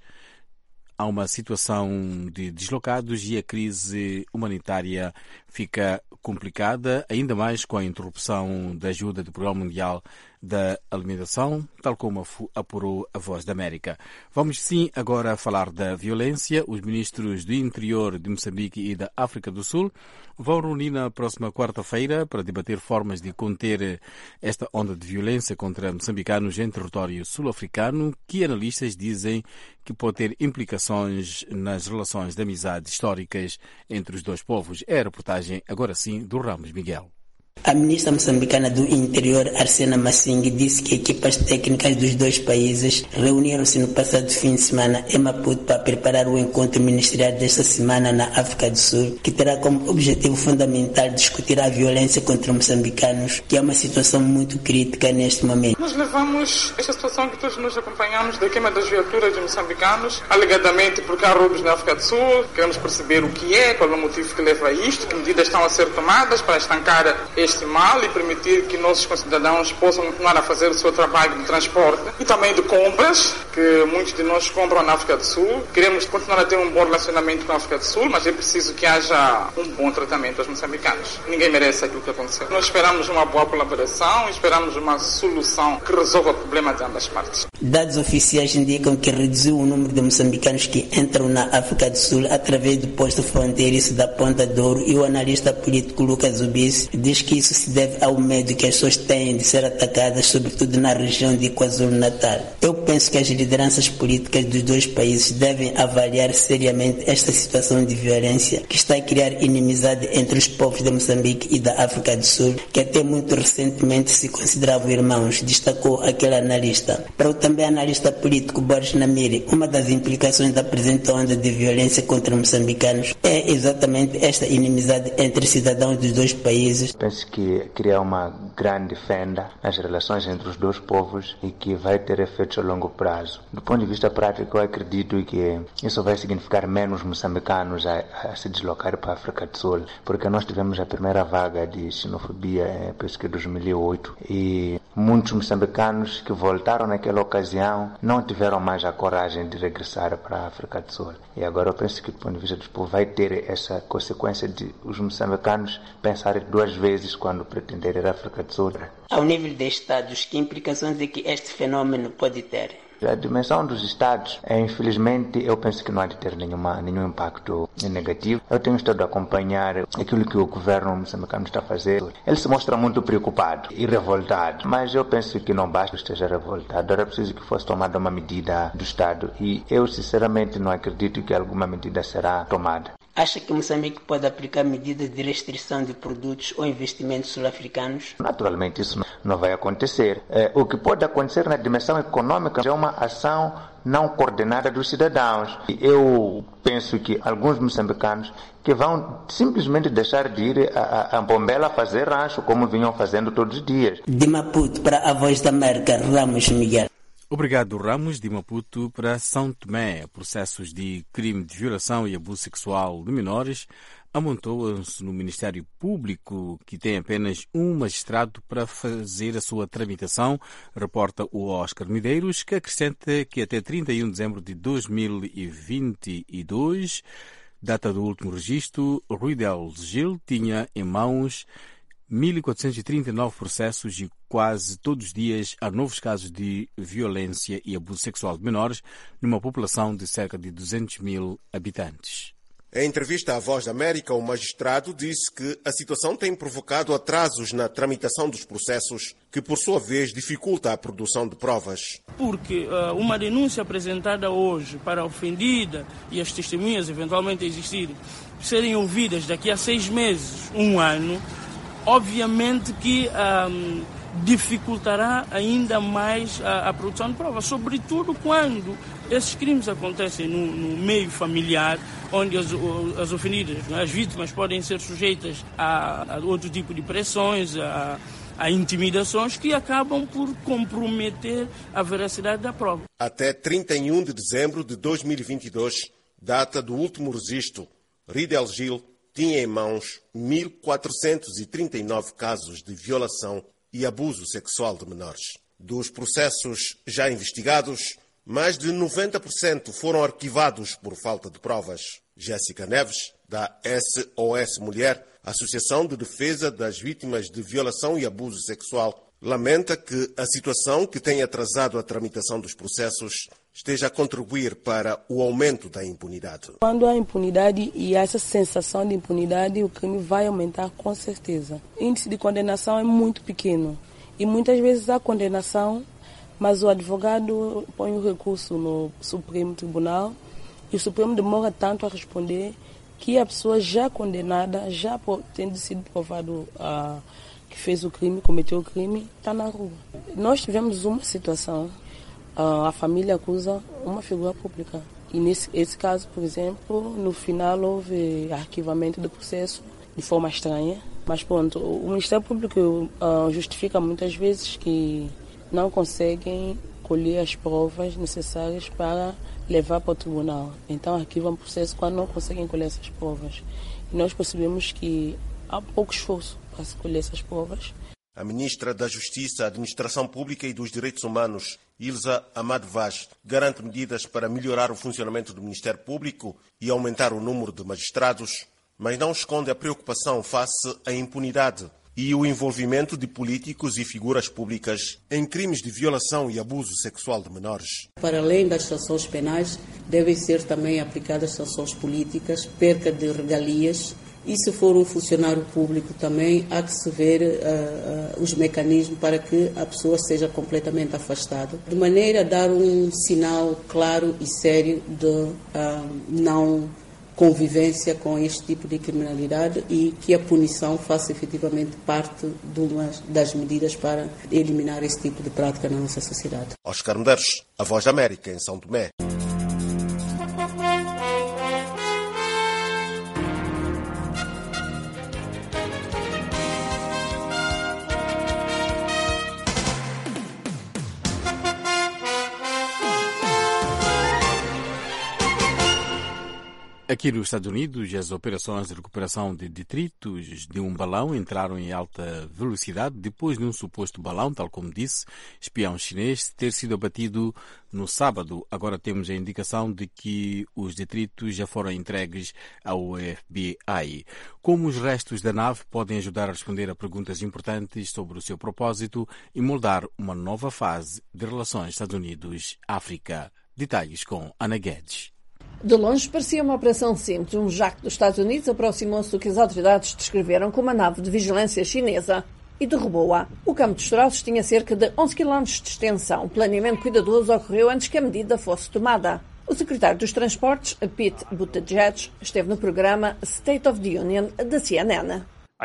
há uma situação de deslocados e a crise humanitária fica complicada, ainda mais com a interrupção da ajuda do Programa Mundial da Alimentação, tal como apurou a Voz da América. Vamos sim agora falar da violência. Os ministros do Interior de Moçambique e da África do Sul vão reunir na próxima quarta-feira para debater formas de conter esta onda de violência contra moçambicanos em território sul-africano, que analistas dizem que pode ter implicações nas relações de amizade históricas entre os dois povos. É a reportagem, agora sim, do Ramos Miguel. A ministra moçambicana do Interior, Arsena Massing, disse que equipas técnicas dos dois países reuniram-se no passado fim de semana em Maputo para preparar o encontro ministerial desta semana na África do Sul, que terá como objetivo fundamental discutir a violência contra moçambicanos, que é uma situação muito crítica neste momento. Nós levamos esta situação que todos nós acompanhamos da queima das viaturas de moçambicanos, alegadamente porque há roubos na África do Sul. Queremos perceber o que é, qual é o motivo que leva a isto, que medidas estão a ser tomadas para estancar este mal e permitir que nossos concidadãos possam continuar a fazer o seu trabalho de transporte e também de compras, que muitos de nós compram na África do Sul. Queremos continuar a ter um bom relacionamento com a África do Sul, mas é preciso que haja um bom tratamento aos moçambicanos. Ninguém merece aquilo que aconteceu. Nós esperamos uma boa colaboração, esperamos uma solução que resolva o problema de ambas partes. Dados oficiais indicam que reduziu o número de moçambicanos que entram na África do Sul através do posto fronteiriço da Ponta de Ouro, e o analista político Lucas Ubis diz que isso se deve ao medo que as pessoas têm de ser atacadas, sobretudo na região de KwaZulu-Natal. Eu penso que as lideranças políticas dos dois países devem avaliar seriamente esta situação de violência que está a criar inimizade entre os povos de Moçambique e da África do Sul, que até muito recentemente se consideravam irmãos, destacou aquele analista. Para o também analista político Boris Namiri, uma das implicações da presente onda de violência contra moçambicanos é exatamente esta inimizade entre cidadãos dos dois países. Penso que cria uma grande fenda nas relações entre os dois povos e que vai ter efeitos a longo prazo. Do ponto de vista prático, eu acredito que isso vai significar menos moçambicanos a, a se deslocar para a África do Sul, porque nós tivemos a primeira vaga de xenofobia, penso que em dois mil e oito, e muitos moçambicanos que voltaram naquela ocasião não tiveram mais a coragem de regressar para a África do Sul. E agora eu penso que do ponto de vista dos povos vai ter essa consequência de os moçambicanos pensarem duas vezes quando pretender ir à África do Sul. Ao nível de Estados, que implicações é que este fenômeno pode ter? A dimensão dos Estados, é, infelizmente, eu penso que não há de ter nenhuma, nenhum impacto negativo. Eu tenho estado a acompanhar aquilo que o governo moçambicano está a fazer. Ele se mostra muito preocupado e revoltado, mas eu penso que não basta esteja revoltado. Era preciso que fosse tomada uma medida do Estado e eu, sinceramente, não acredito que alguma medida será tomada. Acha que Moçambique pode aplicar medidas de restrição de produtos ou investimentos sul-africanos? Naturalmente isso não vai acontecer. É, o que pode acontecer na dimensão econômica é uma ação não coordenada dos cidadãos. Eu penso que alguns moçambicanos que vão simplesmente deixar de ir a, a Mbombela fazer rancho como vinham fazendo todos os dias. De Maputo para a Voz da América, Ramos Miguel. Obrigado, Ramos. De Maputo para São Tomé. Processos de crime de violação e abuso sexual de menores amontoam-se no Ministério Público, que tem apenas um magistrado para fazer a sua tramitação, reporta o Oscar Medeiros, que acrescenta que até trinta e um de dezembro de dois mil e vinte e dois, data do último registro, Rui Del Gil tinha em mãos mil quatrocentos e trinta e nove processos e quase todos os dias há novos casos de violência e abuso sexual de menores numa população de cerca de duzentos mil habitantes. Em entrevista à Voz da América, o magistrado disse que a situação tem provocado atrasos na tramitação dos processos, que por sua vez dificulta a produção de provas. Porque uh, uma denúncia apresentada hoje para a ofendida e as testemunhas eventualmente existirem, serem ouvidas daqui a seis meses, um ano, obviamente que um, dificultará ainda mais a, a produção de provas, sobretudo quando esses crimes acontecem no, no meio familiar, onde as, as ofendidas, as vítimas podem ser sujeitas a, a outro tipo de pressões, a, a intimidações que acabam por comprometer a veracidade da prova. Até trinta e um de dezembro de dois mil e vinte e dois, data do último registro, Ridel Gil tinha em mãos mil quatrocentos e trinta e nove casos de violação e abuso sexual de menores. Dos processos já investigados, mais de noventa por cento foram arquivados por falta de provas. Jéssica Neves, da S O S Mulher, Associação de Defesa das Vítimas de Violação e Abuso Sexual, lamenta que a situação que tem atrasado a tramitação dos processos esteja a contribuir para o aumento da impunidade. Quando há impunidade e há essa sensação de impunidade, o crime vai aumentar com certeza. O índice de condenação é muito pequeno e muitas vezes há condenação, mas o advogado põe o recurso no Supremo Tribunal e o Supremo demora tanto a responder que a pessoa já condenada, já tendo sido provado a que fez o crime, cometeu o crime, está na rua. Nós tivemos uma situação, a família acusa uma figura pública. E nesse esse caso, por exemplo, no final houve arquivamento do processo de forma estranha. Mas pronto, o Ministério Público uh, justifica muitas vezes que não conseguem colher as provas necessárias para levar para o tribunal. Então arquivam o processo quando não conseguem colher essas provas. E nós percebemos que há pouco esforço para se colher essas provas. A ministra da Justiça, Administração Pública e dos Direitos Humanos, Ilza Amado Vaz, garante medidas para melhorar o funcionamento do Ministério Público e aumentar o número de magistrados, mas não esconde a preocupação face à impunidade e o envolvimento de políticos e figuras públicas em crimes de violação e abuso sexual de menores. Para além das sanções penais, devem ser também aplicadas sanções políticas, perca de regalias. E se for um funcionário público também, há que se ver uh, uh, os mecanismos para que a pessoa seja completamente afastada, de maneira a dar um sinal claro e sério de uh, não convivência com este tipo de criminalidade e que a punição faça efetivamente parte de uma das medidas para eliminar esse tipo de prática na nossa sociedade. Oscar Medeiros, a Voz da América, em São Tomé. Aqui nos Estados Unidos, as operações de recuperação de detritos de um balão entraram em alta velocidade depois de um suposto balão, tal como disse, espião chinês, ter sido abatido no sábado. Agora temos a indicação de que os detritos já foram entregues ao F B I. Como os restos da nave podem ajudar a responder a perguntas importantes sobre o seu propósito e moldar uma nova fase de relações Estados Unidos-África. Detalhes com Ana Guedes. De longe parecia uma operação simples. Um jato dos Estados Unidos aproximou-se do que as autoridades descreveram como uma nave de vigilância chinesa e derrubou-a. O campo de destroços tinha cerca de onze quilómetros de extensão. O planeamento cuidadoso ocorreu antes que a medida fosse tomada. O secretário dos Transportes, Pete Buttigieg, esteve no programa State of the Union da C N N.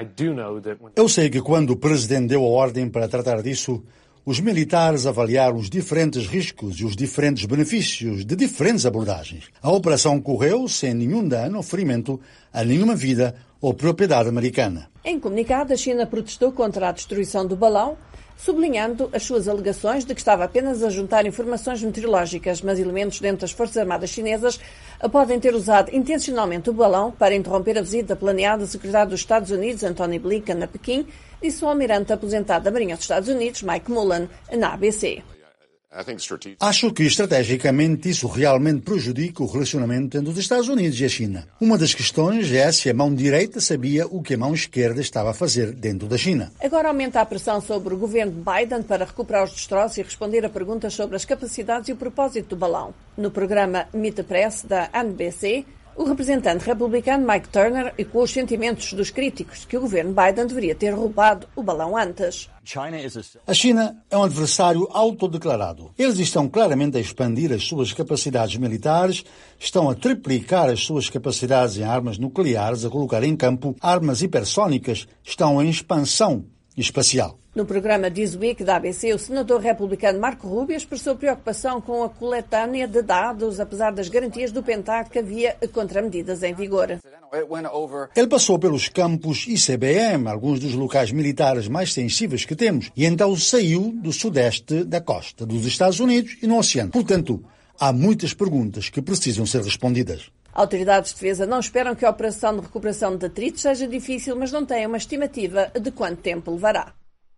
Eu sei que quando o presidente deu a ordem para tratar disso, os militares avaliaram os diferentes riscos e os diferentes benefícios de diferentes abordagens. A operação correu sem nenhum dano ou ferimento a nenhuma vida ou propriedade americana. Em comunicado, a China protestou contra a destruição do balão, sublinhando as suas alegações de que estava apenas a juntar informações meteorológicas, mas elementos dentro das Forças Armadas chinesas podem ter usado intencionalmente o balão para interromper a visita planeada do secretário dos Estados Unidos, Antony Blinken, a Pequim, disse o almirante aposentado da Marinha dos Estados Unidos, Mike Mullen, na A B C. Acho que estrategicamente isso realmente prejudica o relacionamento entre os Estados Unidos e a China. Uma das questões é se a mão direita sabia o que a mão esquerda estava a fazer dentro da China. Agora aumenta a pressão sobre o governo de Biden para recuperar os destroços e responder a perguntas sobre as capacidades e o propósito do balão. No programa Meet the Press da N B C, o representante republicano Mike Turner ecoou os sentimentos dos críticos de que o governo Biden deveria ter roubado o balão antes. A China é um adversário autodeclarado. Eles estão claramente a expandir as suas capacidades militares, estão a triplicar as suas capacidades em armas nucleares, a colocar em campo armas hipersónicas, estão em expansão espacial. No programa This Week da A B C, o senador republicano Marco Rubio expressou preocupação com a coletânea de dados, apesar das garantias do Pentágono que havia contramedidas em vigor. Ele passou pelos campos I C B M, alguns dos locais militares mais sensíveis que temos, e então saiu do sudeste da costa dos Estados Unidos e no oceano. Portanto, há muitas perguntas que precisam ser respondidas. Autoridades de defesa não esperam que a operação de recuperação de detritos seja difícil, mas não têm uma estimativa de quanto tempo levará.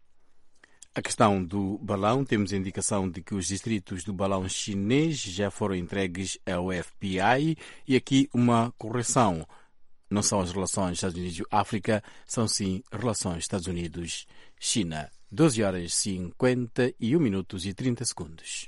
A questão do balão, temos a indicação de que os distritos do balão chinês já foram entregues ao F B I e aqui uma correção. Não são as relações Estados Unidos-África, são sim relações Estados Unidos-China. doze horas, cinquenta e um minutos e trinta segundos.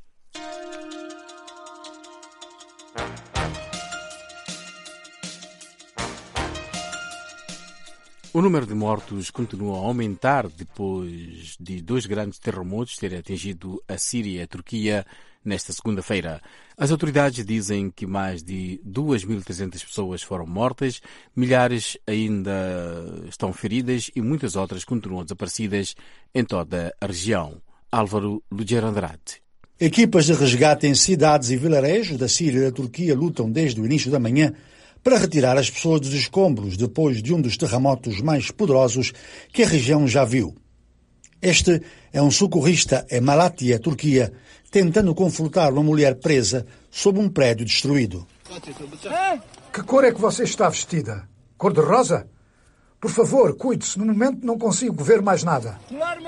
O número de mortos continua a aumentar depois de dois grandes terremotos terem atingido a Síria e a Turquia nesta segunda-feira. As autoridades dizem que mais de duas mil e trezentas pessoas foram mortas, milhares ainda estão feridas e muitas outras continuam desaparecidas em toda a região. Álvaro Lugero Andrade. Equipas de resgate em cidades e vilarejos da Síria e da Turquia lutam desde o início da manhã para retirar as pessoas dos escombros depois de um dos terremotos mais poderosos que a região já viu. Este é um socorrista em Malatya, Turquia, tentando confortar uma mulher presa sob um prédio destruído. Que cor é que você está vestida? Cor de rosa? Por favor, cuide-se. No momento não consigo ver mais nada.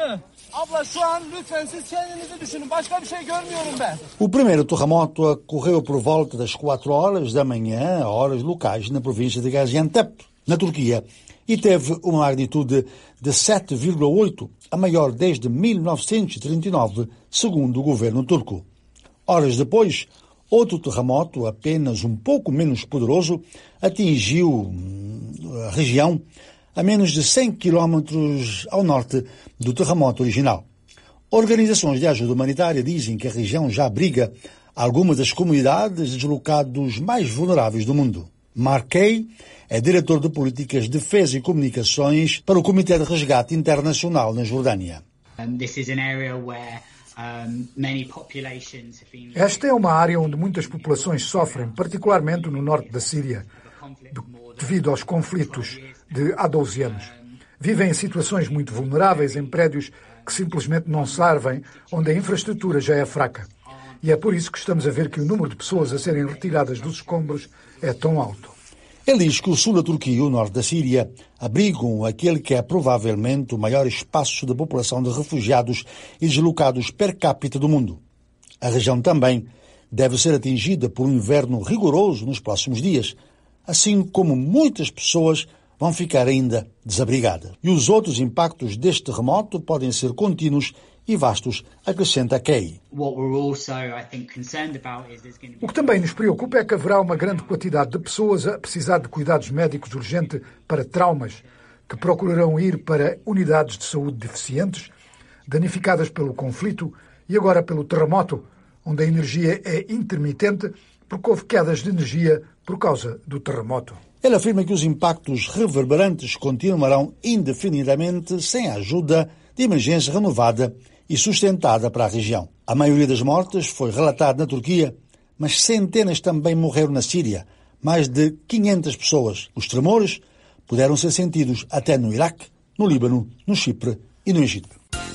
O primeiro terremoto ocorreu por volta das quatro horas da manhã, horas locais, na província de Gaziantep, na Turquia, e teve uma magnitude de sete vírgula oito, a maior desde mil novecentos e trinta e nove, segundo o governo turco. Horas depois, outro terremoto, apenas um pouco menos poderoso, atingiu a região a menos de cem quilómetros ao norte do terremoto original. Organizações de ajuda humanitária dizem que a região já abriga algumas das comunidades de deslocados mais vulneráveis do mundo. Mark Kay é diretor de políticas de defesa e comunicações para o Comitê de Resgate Internacional na Jordânia. Esta é uma área onde muitas populações sofrem, particularmente no norte da Síria, devido aos conflitos de há doze anos. Vivem em situações muito vulneráveis, em prédios que simplesmente não servem, onde a infraestrutura já é fraca. E é por isso que estamos a ver que o número de pessoas a serem retiradas dos escombros é tão alto. Ele diz que o sul da Turquia e o norte da Síria abrigam aquele que é provavelmente o maior espaço de população de refugiados e deslocados per capita do mundo. A região também deve ser atingida por um inverno rigoroso nos próximos dias, assim como muitas pessoas vão ficar ainda desabrigadas. E os outros impactos deste terremoto podem ser contínuos e vastos, acrescenta Kay. O que também nos preocupa é que haverá uma grande quantidade de pessoas a precisar de cuidados médicos urgentes para traumas, que procurarão ir para unidades de saúde deficientes, danificadas pelo conflito e agora pelo terremoto, onde a energia é intermitente, porque houve quedas de energia por causa do terremoto. Ele afirma que os impactos reverberantes continuarão indefinidamente sem a ajuda de emergência renovada e sustentada para a região. A maioria das mortes foi relatada na Turquia, mas centenas também morreram na Síria, mais de quinhentas pessoas. Os tremores puderam ser sentidos até no Iraque, no Líbano, no Chipre e no Egito.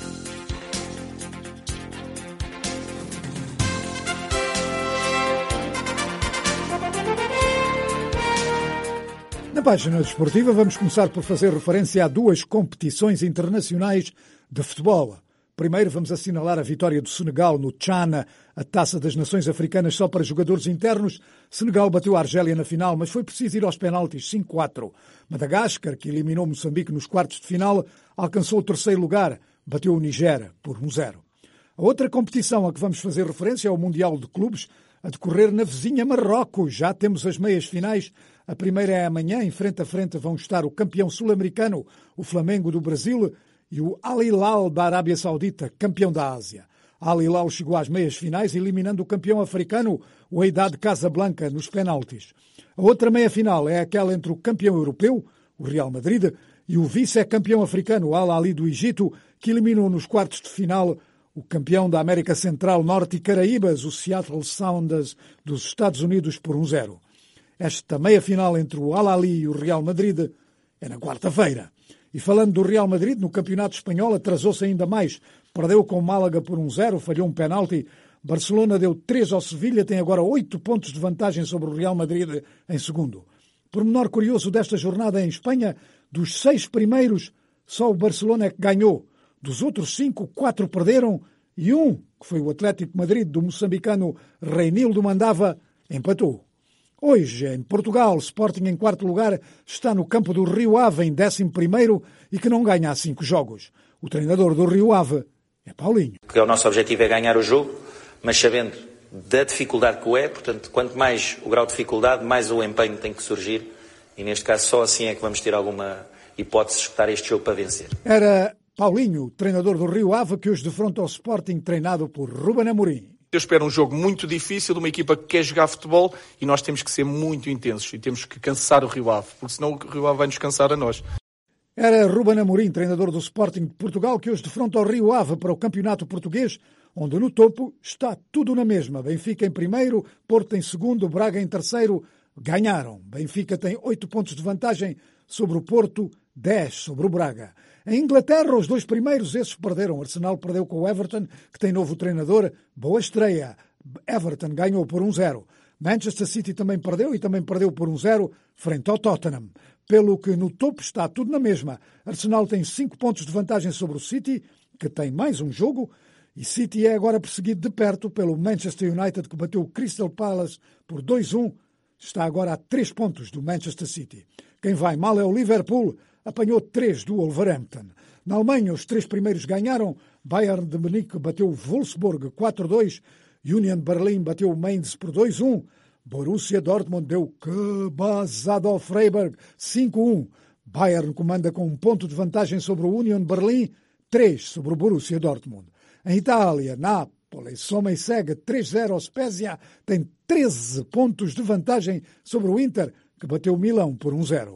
Na página desportiva vamos começar por fazer referência a duas competições internacionais de futebol. Primeiro vamos assinalar a vitória do Senegal no Tchana, a Taça das Nações Africanas só para jogadores internos. Senegal bateu a Argélia na final, mas foi preciso ir aos penaltis cinco a quatro. Madagascar, que eliminou Moçambique nos quartos de final, alcançou o terceiro lugar, bateu o Nigéria por um a zero. A outra competição a que vamos fazer referência é o Mundial de Clubes, a decorrer na vizinha Marrocos. Já temos as meias finais. A primeira é amanhã, em frente a frente vão estar o campeão sul-americano, o Flamengo do Brasil, e o Al Hilal da Arábia Saudita, campeão da Ásia. Al Hilal chegou às meias finais, eliminando o campeão africano, o Wydad Casablanca, nos penaltis. A outra meia-final é aquela entre o campeão europeu, o Real Madrid, e o vice-campeão africano, o Al Ahly do Egito, que eliminou nos quartos de final o campeão da América Central, Norte e Caraíbas, o Seattle Sounders dos Estados Unidos, por um a zero. Esta meia-final entre o Al Ahly e o Real Madrid é na quarta-feira. E falando do Real Madrid, no Campeonato Espanhol atrasou-se ainda mais. Perdeu com o Málaga por um a zero, falhou um penalti. Barcelona deu três ao Sevilha, tem agora oito pontos de vantagem sobre o Real Madrid em segundo. Por menor curioso desta jornada em Espanha, dos seis primeiros, só o Barcelona é que ganhou. Dos outros cinco, quatro perderam e um, que foi o Atlético Madrid do moçambicano Reinildo Mandava, empatou. Hoje, em Portugal, Sporting em quarto lugar está no campo do Rio Ave em décimo primeiro e que não ganha há cinco jogos. O treinador do Rio Ave é Paulinho. Porque o nosso objetivo é ganhar o jogo, mas sabendo da dificuldade que o é, portanto, quanto mais o grau de dificuldade, mais o empenho tem que surgir e neste caso só assim é que vamos ter alguma hipótese de escutar este jogo para vencer. Era Paulinho, treinador do Rio Ave, que hoje defronta o Sporting, treinado por Ruben Amorim. Eu espero um jogo muito difícil de uma equipa que quer jogar futebol e nós temos que ser muito intensos e temos que cansar o Rio Ave, porque senão o Rio Ave vai nos cansar a nós. Era Ruben Amorim, treinador do Sporting de Portugal, que hoje defronta o Rio Ave para o Campeonato Português, onde no topo está tudo na mesma. Benfica em primeiro, Porto em segundo, Braga em terceiro. Ganharam. Benfica tem oito pontos de vantagem sobre o Porto, dez sobre o Braga. Em Inglaterra, os dois primeiros, esses perderam. Arsenal perdeu com o Everton, que tem novo treinador. Boa estreia. Everton ganhou por um a zero. Manchester City também perdeu e também perdeu por um a zero frente ao Tottenham. Pelo que no topo está tudo na mesma. Arsenal tem cinco pontos de vantagem sobre o City, que tem mais um jogo, e City é agora perseguido de perto pelo Manchester United, que bateu o Crystal Palace por dois a um. Está agora a três pontos do Manchester City. Quem vai mal é o Liverpool, apanhou três do Wolverhampton. Na Alemanha, os três primeiros ganharam. Bayern de Munique bateu o Wolfsburg quatro a dois. Union Berlin bateu o Mainz por dois a um. Borussia Dortmund deu cabazada ao Freiburg cinco a um. Bayern comanda com um ponto de vantagem sobre o Union Berlin, três sobre o Borussia Dortmund. Em Itália, Nápoles soma e segue três a zero ao Spezia, tem treze pontos de vantagem sobre o Inter, que bateu o Milão por um a zero.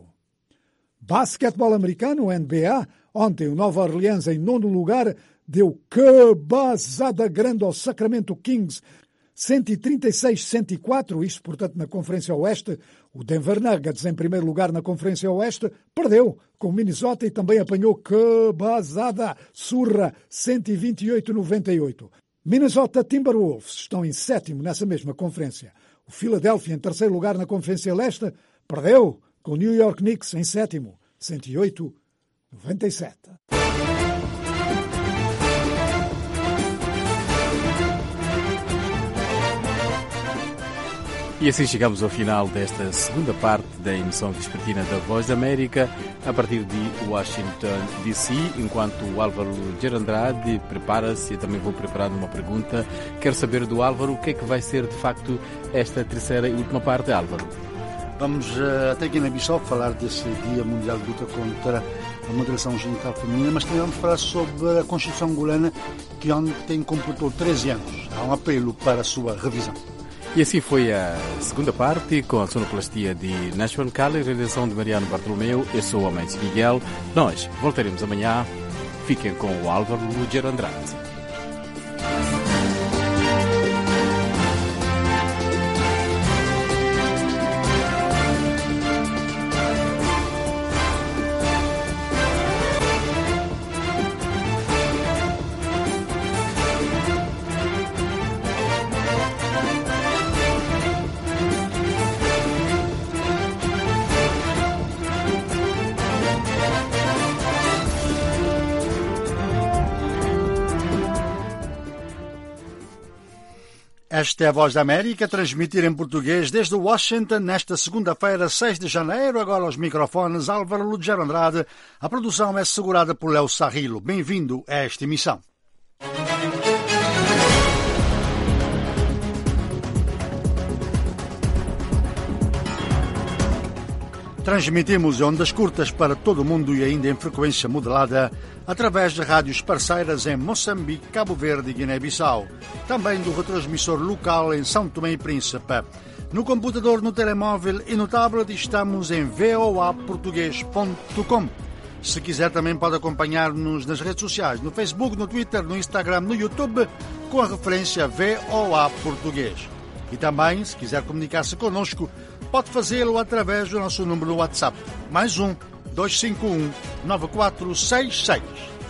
Basquetebol americano, N B A, ontem o Nova Orleans em nono lugar deu cabazada grande ao Sacramento Kings, cento e trinta e seis a cento e quatro, isto portanto na Conferência Oeste. O Denver Nuggets em primeiro lugar na Conferência Oeste perdeu com o Minnesota e também apanhou cabazada, surra, cento e vinte e oito a noventa e oito. Minnesota Timberwolves estão em sétimo nessa mesma conferência. O Philadelphia em terceiro lugar na Conferência Leste perdeu com o New York Knicks em sétimo, cento e oito a noventa e sete. E assim chegamos ao final desta segunda parte da emissão vespertina da Voz da América, a partir de Washington, D C, enquanto o Álvaro Gerandrade prepara-se, eu também vou preparando uma pergunta. Quero saber do Álvaro o que é que vai ser, de facto, esta terceira e última parte, Álvaro. Vamos uh, até Guiné-Bissau falar desse Dia Mundial de Luta contra a Moderação Genital Feminina, mas também vamos falar sobre a Constituição angolana, que ontem completou treze anos. Há um apelo para a sua revisão. E assim foi a segunda parte, com a sonoplastia de Nashwan Kali, realização de Mariano Bartolomeu. Eu sou o Amém Miguel. Nós voltaremos amanhã. Fiquem com o Álvaro Lugero Andrade. Esta é a Voz da América, transmitir em português desde Washington, nesta segunda-feira, seis de janeiro. Agora aos microfones, Álvaro Lugero Andrade. A produção é assegurada por Léo Sarrilo. Bem-vindo a esta emissão. Transmitimos em ondas curtas para todo o mundo e ainda em frequência modulada através de rádios parceiras em Moçambique, Cabo Verde e Guiné-Bissau. Também do retransmissor local em São Tomé e Príncipe. No computador, no telemóvel e no tablet estamos em v o a português ponto com. Se quiser também pode acompanhar-nos nas redes sociais, no Facebook, no Twitter, no Instagram, no YouTube, com a referência V O A Português. E também, se quiser comunicar-se connosco, pode fazê-lo através do nosso número no WhatsApp. Mais um, dois cinco um, nove quatro seis seis.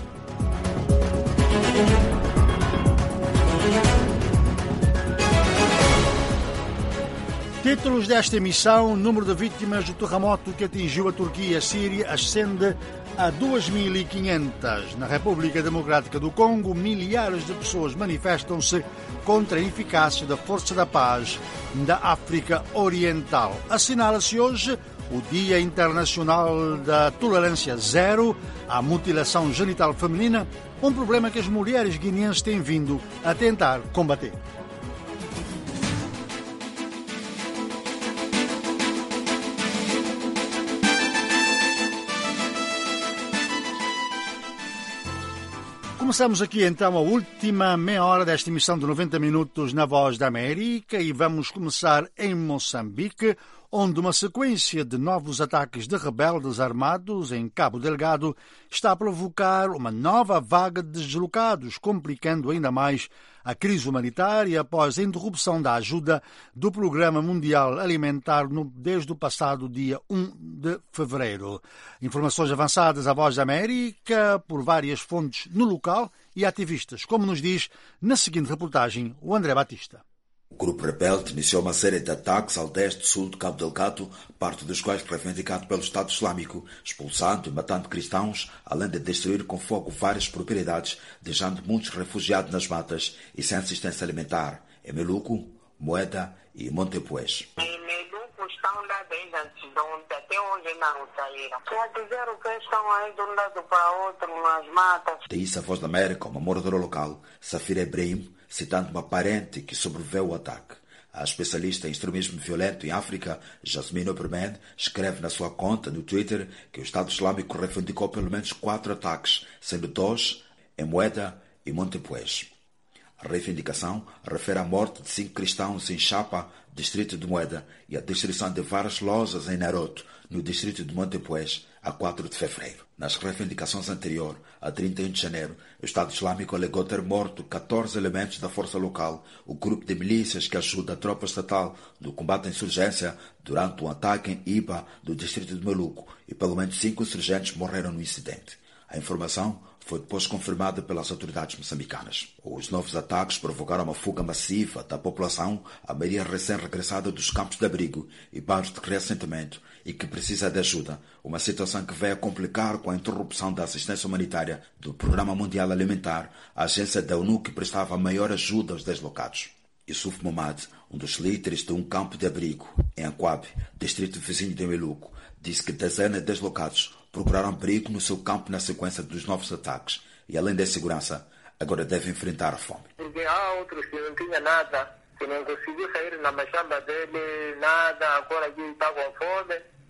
Títulos desta emissão: número de vítimas do terremoto que atingiu a Turquia e a Síria ascende a duas mil e quinhentas. Na República Democrática do Congo, milhares de pessoas manifestam-se contra a eficácia da Força da Paz da África Oriental. Assinala-se hoje o Dia Internacional da Tolerância Zero à Mutilação Genital Feminina, um problema que as mulheres guineenses têm vindo a tentar combater. Começamos aqui então a última meia hora desta emissão de noventa minutos na Voz da América e vamos começar em Moçambique, onde uma sequência de novos ataques de rebeldes armados em Cabo Delgado está a provocar uma nova vaga de deslocados, complicando ainda mais a crise humanitária após a interrupção da ajuda do Programa Mundial Alimentar no, desde o passado dia um de fevereiro. Informações avançadas à Voz da América por várias fontes no local e ativistas, como nos diz na seguinte reportagem o André Batista. O grupo rebelde iniciou uma série de ataques ao leste e sul de Cabo Delgado, parte dos quais reivindicado pelo Estado Islâmico, expulsando e matando cristãos, além de destruir com fogo várias propriedades, deixando muitos refugiados nas matas e sem assistência alimentar, em Meluco, Moeda e Montepuez. Em Meluco estão lá desde antes de ontem, até hoje não saíram. Quer dizer o que estão aí de um lado para outro, nas matas. Diz a Voz da América, uma moradora local, Safira Ibrahim, citando uma parente que sobreviveu ao ataque. A especialista em extremismo violento em África, Jasmine Oberman, escreve na sua conta no Twitter que o Estado Islâmico reivindicou pelo menos quatro ataques, sendo dois em Moeda e Montepuez. A reivindicação refere à morte de cinco cristãos em Chapa, distrito de Moeda, e a destruição de várias lojas em Naroto, no distrito de Montepuez, a quatro de fevereiro. Nas reivindicações anteriores, a trinta e um de janeiro, o Estado Islâmico alegou ter morto catorze elementos da força local, o grupo de milícias que ajuda a tropa estatal no combate à insurgência durante um ataque em Iba, do distrito de Meluco, e pelo menos cinco insurgentes morreram no incidente. A informação foi depois confirmada pelas autoridades moçambicanas. Os novos ataques provocaram uma fuga massiva da população, a maioria recém-regressada dos campos de abrigo e bairros de reassentamento, e que precisa de ajuda, uma situação que veio a complicar com a interrupção da assistência humanitária do Programa Mundial Alimentar, a agência da ONU que prestava a maior ajuda aos deslocados. Yusuf Momad, um dos líderes de um campo de abrigo em Aquabe, distrito vizinho de Meluco, disse que dezenas de deslocados procuraram abrigo no seu campo na sequência dos novos ataques e, além da segurança, agora devem enfrentar a fome. Porque há outros que não tinham nada, que não conseguiu sair na machamba dele, nada, agora aqui está com fome.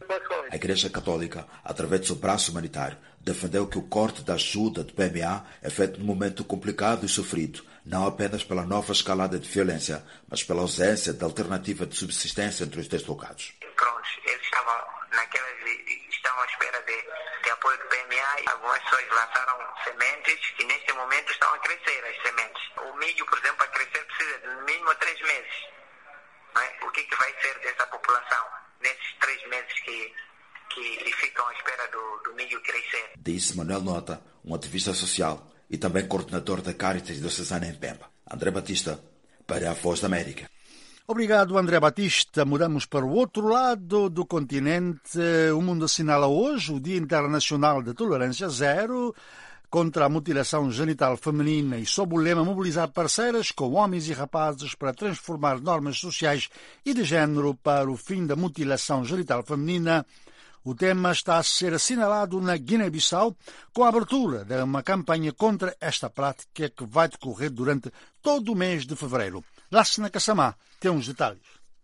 A Igreja Católica, através do seu braço humanitário, defendeu que o corte da ajuda do P M A é feito num momento complicado e sofrido, não apenas pela nova escalada de violência, mas pela ausência de alternativa de subsistência entre os deslocados. Prontos, eles estavam naquelas, estão à espera de, de apoio do P M A. Algumas pessoas lançaram sementes que neste momento estão a crescer as sementes. O milho, por exemplo, para crescer precisa de no mínimo três meses. Não é? O que, que vai ser dessa população nesses três meses que, que ficam à espera do, do milho crescer? Disse Manuel Nota, um ativista social e também coordenador da Caritas Diocesana em Pemba. André Batista, para a Voz da América. Obrigado, André Batista. Mudamos para o outro lado do continente. O mundo assinala hoje o Dia Internacional da Tolerância Zero contra a mutilação genital feminina e sob o lema mobilizar parceiras com homens e rapazes para transformar normas sociais e de género para o fim da mutilação genital feminina. O tema está a ser assinalado na Guiné-Bissau com a abertura de uma campanha contra esta prática que vai decorrer durante todo o mês de fevereiro. Lassana Kassamá tem uns detalhes.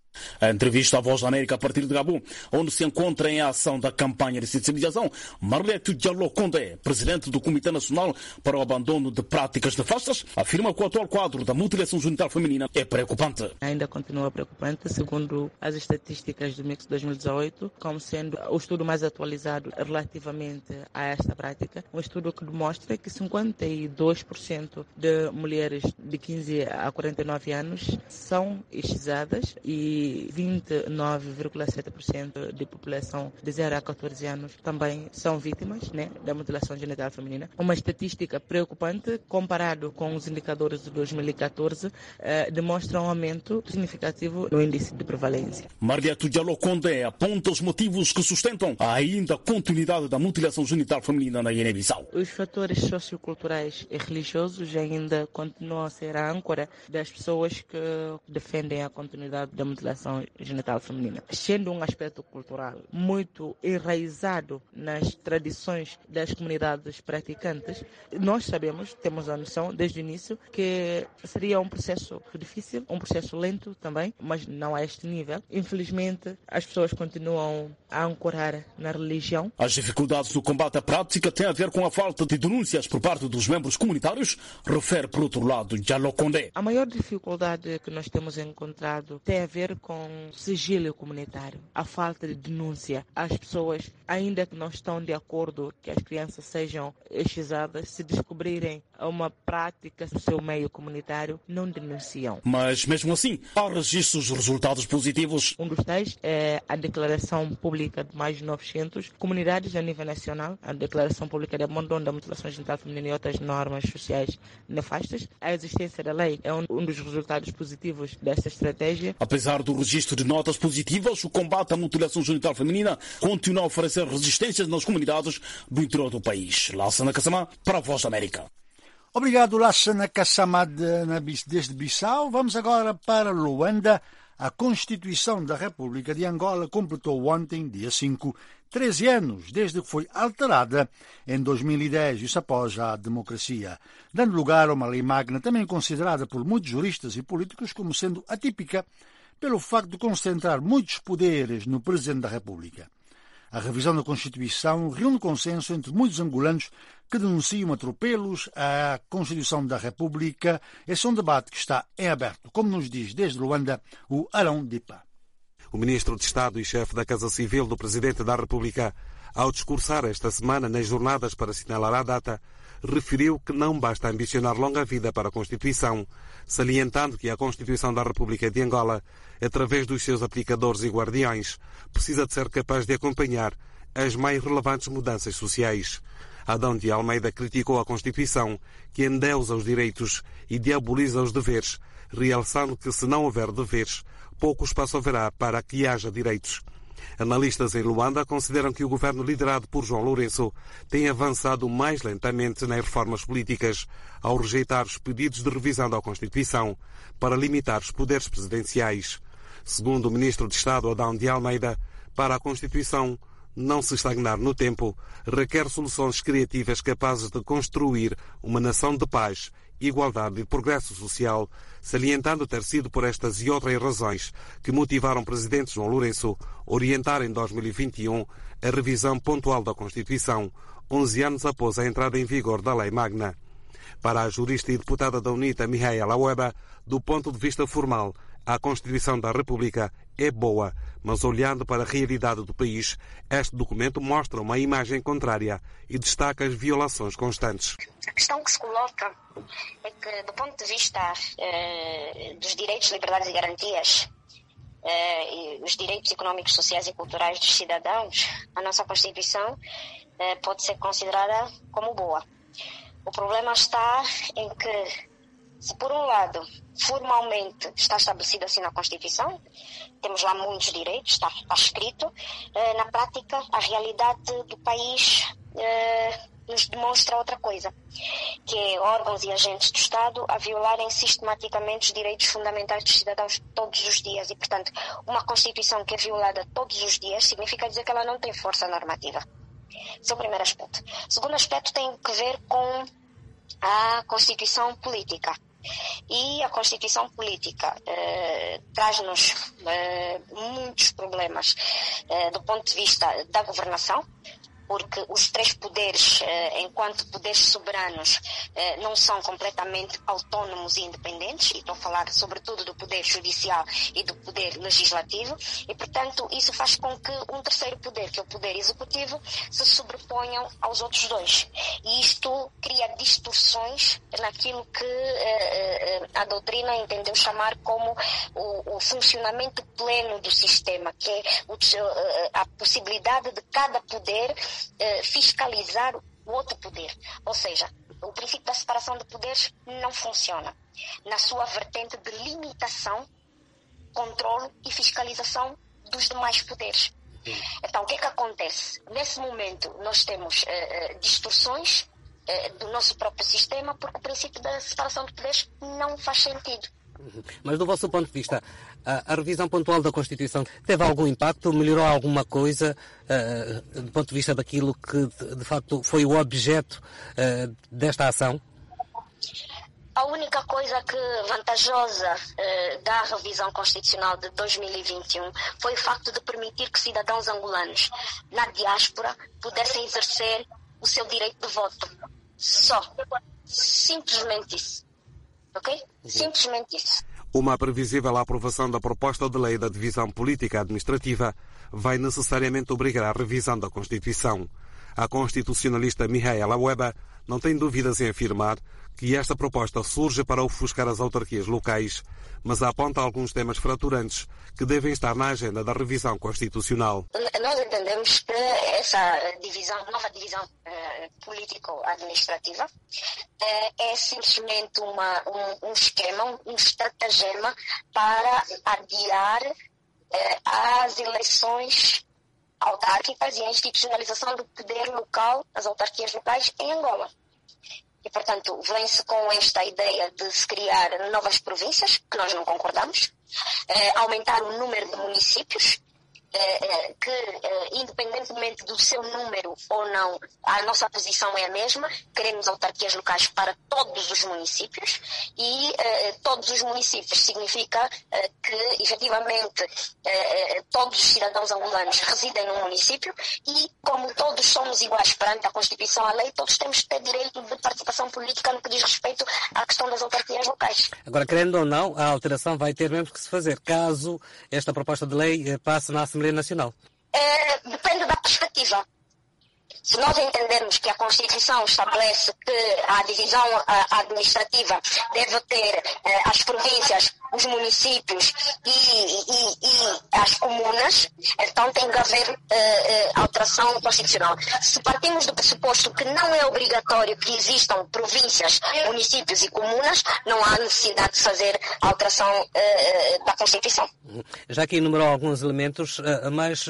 A entrevista à Voz da América a partir de Gabon, onde se encontra em ação da campanha de sensibilização, Marleto Diallo Condé, presidente do Comitê Nacional para o Abandono de Práticas Nefastas, afirma que o atual quadro da mutilação genital feminina é preocupante. Ainda continua preocupante, segundo as estatísticas do Mix dois mil e dezoito, como sendo o estudo mais atualizado relativamente a esta prática, um estudo que demonstra que cinquenta e dois por cento de mulheres de quinze a quarenta e nove anos são excisadas e vinte e nove vírgula sete por cento de população de zero a catorze anos também são vítimas, né, da mutilação genital feminina. Uma estatística preocupante comparado com os indicadores de dois mil e catorze, eh, demonstra um aumento significativo no índice de prevalência. Marleto Diallo Condé aponta os motivos que sustentam a ainda continuidade da mutilação genital feminina na Guiné-Bissau. Os fatores socioculturais e religiosos ainda continuam a ser a âncora das pessoas que defendem a continuidade da mutilação genital feminina, sendo um aspecto cultural muito enraizado nas tradições das comunidades praticantes. Nós sabemos, temos a noção desde o início que seria um processo difícil, um processo lento também, mas não a este nível. Infelizmente, as pessoas continuam a ancorar na religião. As dificuldades no combate à prática têm a ver com a falta de denúncias por parte dos membros comunitários, refere por outro lado Diallo Condé. A maior dificuldade que nós temos encontrado tem a ver com sigilo comunitário, a falta de denúncia. As pessoas, ainda que não estão de acordo que as crianças sejam excisadas, se descobrirem uma prática no seu meio comunitário, não denunciam. Mas mesmo assim, há registros de resultados positivos. Um dos tais é a declaração pública de mais de novecentas comunidades a nível nacional, a declaração pública de abandono da mutilação genital feminina e outras normas sociais nefastas. A existência da lei é um, um dos resultados positivos desta estratégia. Apesar do registro de notas positivas, o combate à mutilação genital feminina continua a oferecer resistências nas comunidades do interior do país. Lassana Kassamá, para a Voz da América. Obrigado, Lassana Kassamá, desde Bissau. Vamos agora para Luanda. A Constituição da República de Angola completou ontem, dia cinco, treze anos desde que foi alterada em dois mil e dez, isso após a democracia, dando lugar a uma lei magna também considerada por muitos juristas e políticos como sendo atípica pelo facto de concentrar muitos poderes no Presidente da República. A revisão da Constituição reúne consenso entre muitos angolanos que denunciam atropelos à Constituição da República. Esse é um debate que está em aberto, como nos diz desde Luanda o Arão Dipa. O ministro de Estado e chefe da Casa Civil do Presidente da República, ao discursar esta semana nas jornadas para assinalar a data, referiu que não basta ambicionar longa vida para a Constituição, salientando que a Constituição da República de Angola, através dos seus aplicadores e guardiões, precisa de ser capaz de acompanhar as mais relevantes mudanças sociais. Adão de Almeida criticou a Constituição, que endeusa os direitos e diaboliza os deveres, realçando que se não houver deveres, pouco espaço haverá para que haja direitos. Analistas em Luanda consideram que o governo liderado por João Lourenço tem avançado mais lentamente nas reformas políticas ao rejeitar os pedidos de revisão da Constituição para limitar os poderes presidenciais. Segundo o ministro de Estado Adão de Almeida, para a Constituição não se estagnar no tempo, requer soluções criativas capazes de construir uma nação de paz, igualdade e progresso social, salientando ter sido por estas e outras razões que motivaram o presidente João Lourenço a orientar em dois mil e vinte e um a revisão pontual da Constituição, onze anos após a entrada em vigor da Lei Magna. Para a jurista e deputada da UNITA, Mihaela Weba, do ponto de vista formal, a Constituição da República é boa, mas olhando para a realidade do país, este documento mostra uma imagem contrária e destaca as violações constantes. A questão que se coloca é que, do ponto de vista eh, dos direitos, liberdades e garantias, eh, e os direitos económicos, sociais e culturais dos cidadãos, a nossa Constituição eh, pode ser considerada como boa. O problema está em que, se por um lado, formalmente está estabelecido assim na Constituição, temos lá muitos direitos, está, está escrito, eh, na prática a realidade do país eh, nos demonstra outra coisa, que é órgãos e agentes do Estado a violarem sistematicamente os direitos fundamentais dos cidadãos todos os dias e, portanto, uma Constituição que é violada todos os dias significa dizer que ela não tem força normativa. Esse é o primeiro aspecto. O segundo aspecto tem que ver com a Constituição política. E a Constituição política eh, traz-nos eh, muitos problemas eh, do ponto de vista da governação, porque os três poderes, eh, enquanto poderes soberanos, eh, não são completamente autónomos e independentes, e estou a falar sobretudo do poder judicial e do poder legislativo, e, portanto, isso faz com que um terceiro poder, que é o poder executivo, se sobreponham aos outros dois. E isto cria distorções naquilo que eh, eh, a doutrina entendeu chamar como o, o funcionamento pleno do sistema, que é o, a possibilidade de cada poder fiscalizar o outro poder. Ou seja, o princípio da separação de poderes não funciona na sua vertente de limitação, controle e fiscalização dos demais poderes. Então, o que é que acontece? Nesse momento, nós temos uh, distorções uh, do nosso próprio sistema, porque o princípio da separação de poderes não faz sentido. Mas do vosso ponto de vista, a, a revisão pontual da Constituição teve algum impacto? Melhorou alguma coisa uh, do ponto de vista daquilo que de, de facto foi o objeto uh, desta ação? A única coisa que vantajosa uh, da revisão constitucional de dois mil e vinte e um foi o facto de permitir que cidadãos angolanos na diáspora pudessem exercer o seu direito de voto. Só. Simplesmente isso. Ok? Simplesmente isso. Uma previsível aprovação da proposta de lei da divisão política administrativa vai necessariamente obrigar à revisão da Constituição. A constitucionalista Mihaela Weba não tem dúvidas em afirmar que esta proposta surge para ofuscar as autarquias locais, mas aponta alguns temas fraturantes que devem estar na agenda da revisão constitucional. Nós entendemos que essa divisão, nova divisão eh, político-administrativa eh, é simplesmente uma, um, um esquema, um, um estratagema para adiar eh, as eleições autárquicas e a institucionalização do poder local, as autarquias locais em Angola. E, portanto, vem-se com esta ideia de se criar novas províncias, que nós não concordamos, eh, aumentar o número de municípios, eh, que, eh, independentemente do seu número ou não, a nossa posição é a mesma. Queremos autarquias locais para todos os municípios e eh, todos os municípios significa eh, que, efetivamente, eh, todos os cidadãos angolanos residem no município e, como todos somos iguais perante a Constituição, a lei, todos temos que ter direito de participação política no que diz respeito à questão das autarquias locais. Agora, querendo ou não, a alteração vai ter mesmo que se fazer, caso esta proposta de lei passe na Assembleia Nacional. É, depende da perspectiva. Se nós entendermos que a Constituição estabelece que a divisão a, administrativa deve ter eh, as províncias, os municípios e, e, e as comunas, então tem que haver eh, alteração constitucional. Se partimos do pressuposto que não é obrigatório que existam províncias, municípios e comunas, não há necessidade de fazer alteração eh, da Constituição. Já que enumerou alguns elementos, mas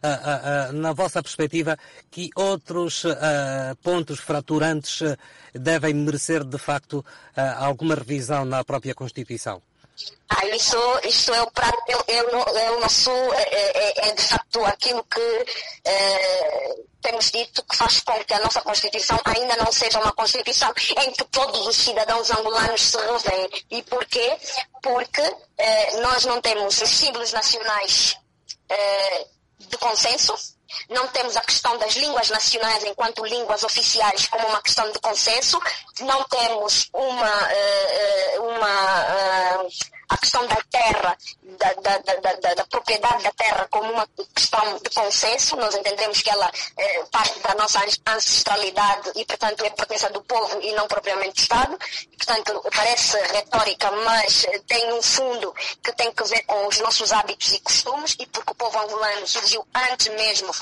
na vossa perspectiva, que outros pontos fraturantes devem merecer, de facto, alguma revisão na própria Constituição? Ah, isso, isso é, o prato, é, é, é o nosso, é, é, é de facto aquilo que é, temos dito que faz com que a nossa Constituição ainda não seja uma Constituição em que todos os cidadãos angolanos se revêem. E porquê? Porque é, nós não temos os símbolos nacionais é, de consenso, não temos a questão das línguas nacionais enquanto línguas oficiais como uma questão de consenso, não temos uma, uma a questão da terra, da, da, da, da, da propriedade da terra como uma questão de consenso. Nós entendemos que ela é parte da nossa ancestralidade e, portanto, é pertença do povo e não propriamente do Estado. Portanto, parece retórica, mas tem um fundo que tem que ver com os nossos hábitos e costumes, e porque o povo angolano surgiu antes mesmo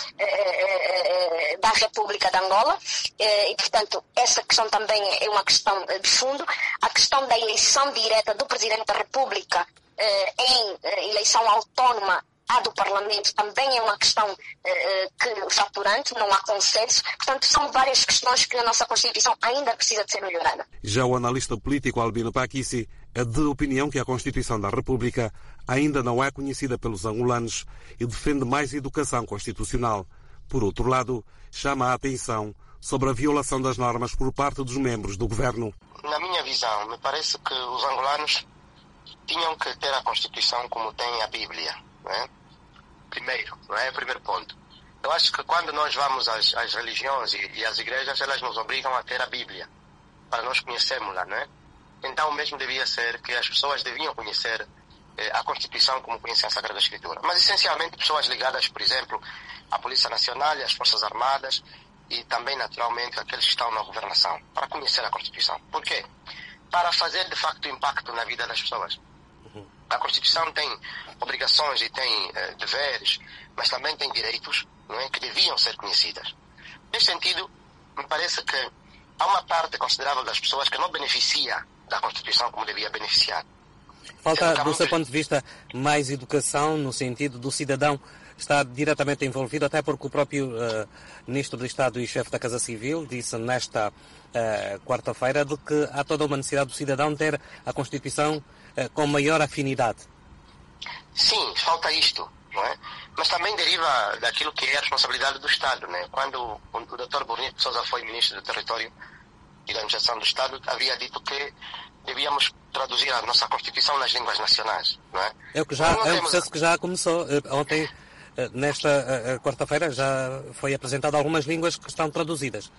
eh, eh, da República de Angola, eh, e, portanto, essa questão também é uma questão de fundo. A questão da eleição direta do Presidente da República eh, em eh, eleição autónoma a do Parlamento também é uma questão eh, que faturante, não há consenso. Portanto, são várias questões que a nossa Constituição ainda precisa de ser melhorada. Já o analista político Albino Pakissi é de opinião que a Constituição da República ainda não é conhecida pelos angolanos e defende mais educação constitucional. Por outro lado, chama a atenção sobre a violação das normas por parte dos membros do governo. Na minha visão, me parece que os angolanos tinham que ter a Constituição como tem a Bíblia, não é? Primeiro, não é? Primeiro ponto. Eu acho que quando nós vamos às, às religiões e, e às igrejas, elas nos obrigam a ter a Bíblia, para nós conhecermos-la, não é? Então, o mesmo devia ser que as pessoas deviam conhecer eh, a Constituição como conhecem a Sagrada Escritura. Mas, essencialmente, pessoas ligadas, por exemplo, à Polícia Nacional e às Forças Armadas e também, naturalmente, aqueles que estão na governação, para conhecer a Constituição. Por quê? Para fazer, de facto, impacto na vida das pessoas. A Constituição tem obrigações e tem eh, deveres, mas também tem direitos, não é, que deviam ser conhecidas. Nesse sentido, me parece que há uma parte considerável das pessoas que não beneficia da Constituição como devia beneficiar. Falta, do seu ponto de vista, mais educação no sentido do cidadão estar diretamente envolvido, até porque o próprio uh, Ministro do Estado e Chefe da Casa Civil disse nesta uh, quarta-feira de que há toda uma necessidade do cidadão ter a Constituição uh, com maior afinidade. Sim, falta isto, não é? Mas também deriva daquilo que é a responsabilidade do Estado, né? Quando o doutor Bonito de Sousa foi Ministro do Território e da Administração do Estado, havia dito que devíamos traduzir a nossa Constituição nas línguas nacionais, não é? É, o que já, é um temos... processo que já começou. Ontem, nesta quarta-feira, já foi apresentado algumas línguas que estão traduzidas.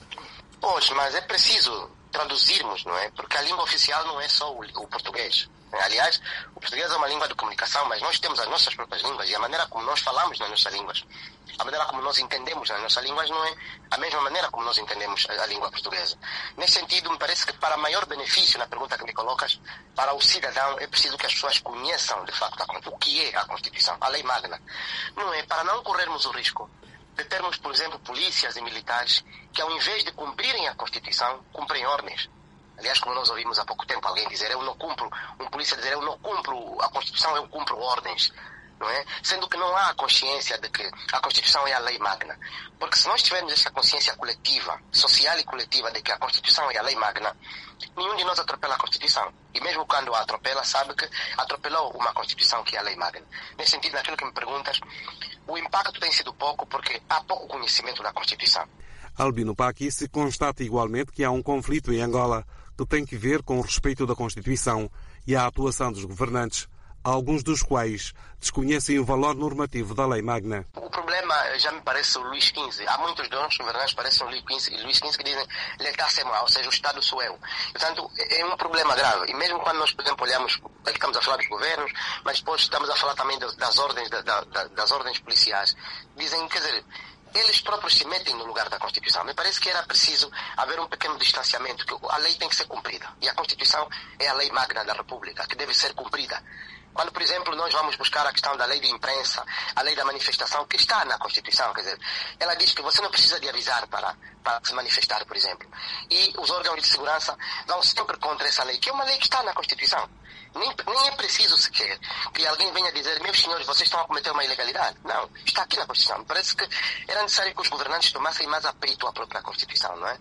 Pois, mas é preciso traduzirmos, não é? Porque a língua oficial não é só o, o português. Aliás, o português é uma língua de comunicação, mas nós temos as nossas próprias línguas e a maneira como nós falamos nas nossas línguas, a maneira como nós entendemos nas nossas línguas não é a mesma maneira como nós entendemos a, a língua portuguesa. Nesse sentido, me parece que para maior benefício, na pergunta que me colocas, para o cidadão é preciso que as pessoas conheçam de facto a, o que é a Constituição, a lei magna. Não é para não corrermos o risco de termos, por exemplo, polícias e militares que, ao invés de cumprirem a Constituição, cumprem ordens. Aliás, como nós ouvimos há pouco tempo alguém dizer, eu não cumpro, um polícia dizer, eu não cumpro a Constituição, eu cumpro ordens, não é? Sendo que não há a consciência de que a Constituição é a lei magna. Porque se nós tivermos essa consciência coletiva, social e coletiva de que a Constituição é a lei magna, nenhum de nós atropela a Constituição. E mesmo quando a atropela, sabe que atropelou uma Constituição que é a lei magna. Nesse sentido, naquilo que me perguntas, o impacto tem sido pouco porque há pouco conhecimento da Constituição. Albino Pakissi constata igualmente que há um conflito em Angola que tem que ver com o respeito da Constituição e a atuação dos governantes, alguns dos quais desconhecem o valor normativo da lei magna. O problema já me parece o Luís quinze. Há muitos donos governantes que parecem o Luís quinze, Luís quinze que dizem l'État c'est moi, ou seja, o Estado sou eu. Portanto, é um problema grave. E mesmo quando nós, por exemplo, olhamos, aqui estamos a falar dos governos, mas depois estamos a falar também das ordens, da, da, das ordens policiais. Dizem, quer dizer, eles próprios se metem no lugar da Constituição. Me parece que era preciso haver um pequeno distanciamento, que a lei tem que ser cumprida. E a Constituição é a lei magna da República, que deve ser cumprida. Quando, por exemplo, nós vamos buscar a questão da lei de imprensa, a lei da manifestação, que está na Constituição, quer dizer, ela diz que você não precisa de avisar para, para se manifestar, por exemplo. E os órgãos de segurança vão sempre contra essa lei, que é uma lei que está na Constituição. Nem, nem é preciso sequer que alguém venha dizer, meus senhores, vocês estão a cometer uma ilegalidade. Não, está aqui na Constituição. Parece que era necessário que os governantes tomassem mais a peito a própria Constituição, não é?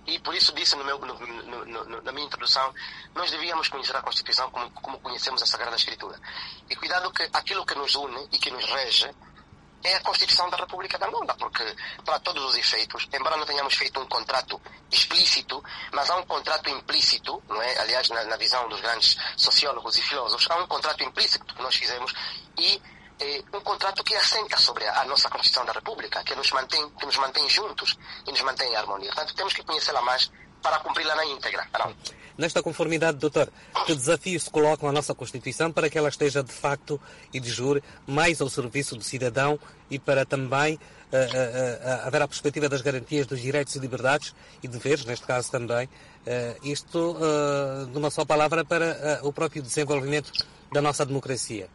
e por isso disse no meu, no, no, no, na minha introdução, nós devíamos conhecer a Constituição como, como conhecemos a Sagrada Escritura. E cuidado que aquilo que nos une e que nos rege é a Constituição da República de Angola, porque para todos os efeitos, embora não tenhamos feito um contrato explícito, mas há um contrato implícito, não é? Aliás, na, na visão dos grandes sociólogos e filósofos, há um contrato implícito que nós fizemos e é um contrato que assenta sobre a, a nossa Constituição da República, que nos mantém, que nos mantém juntos e nos mantém em harmonia. Portanto, temos que conhecê-la mais para cumpri-la na íntegra. Não? Nesta conformidade, doutor, que desafios se colocam à nossa Constituição para que ela esteja de facto e de jure mais ao serviço do cidadão e para também uh, uh, uh, haver a perspectiva das garantias dos direitos e liberdades e deveres, neste caso também, uh, isto uh, numa só palavra para uh, o próprio desenvolvimento da nossa democracia?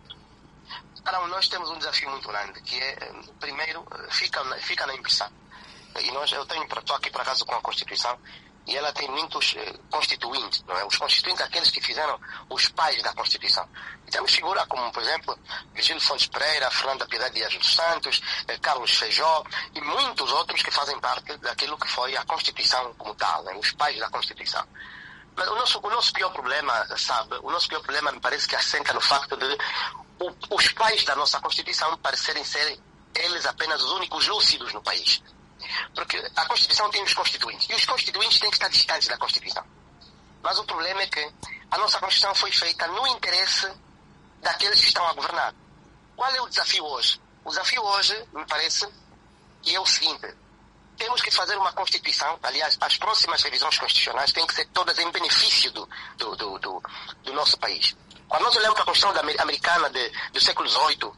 Não, nós temos um desafio muito grande, que é, primeiro, fica, fica na impressão. E nós, eu tenho, estou aqui por acaso com a Constituição, e ela tem muitos eh, constituintes, não é? Os constituintes, aqueles que fizeram os pais da Constituição. E temos figuras como, por exemplo, Virgílio Fontes Pereira, Fernanda Piedade Dias dos Santos, eh, Carlos Feijó e muitos outros que fazem parte daquilo que foi a Constituição como tal, né? Os pais da Constituição. Mas o nosso, o nosso pior problema, sabe, o nosso pior problema me parece que assenta no facto de o, os pais da nossa Constituição parecerem ser eles apenas os únicos lúcidos no país. Porque a Constituição tem os constituintes, e os constituintes têm que estar distantes da Constituição. Mas o problema é que a nossa Constituição foi feita no interesse daqueles que estão a governar. Qual é o desafio hoje? O desafio hoje, me parece, que é o seguinte: temos que fazer uma Constituição, aliás, as próximas revisões constitucionais têm que ser todas em benefício do, do, do, do, do nosso país. Quando nós olhamos para a Constituição americana de, do século dezoito,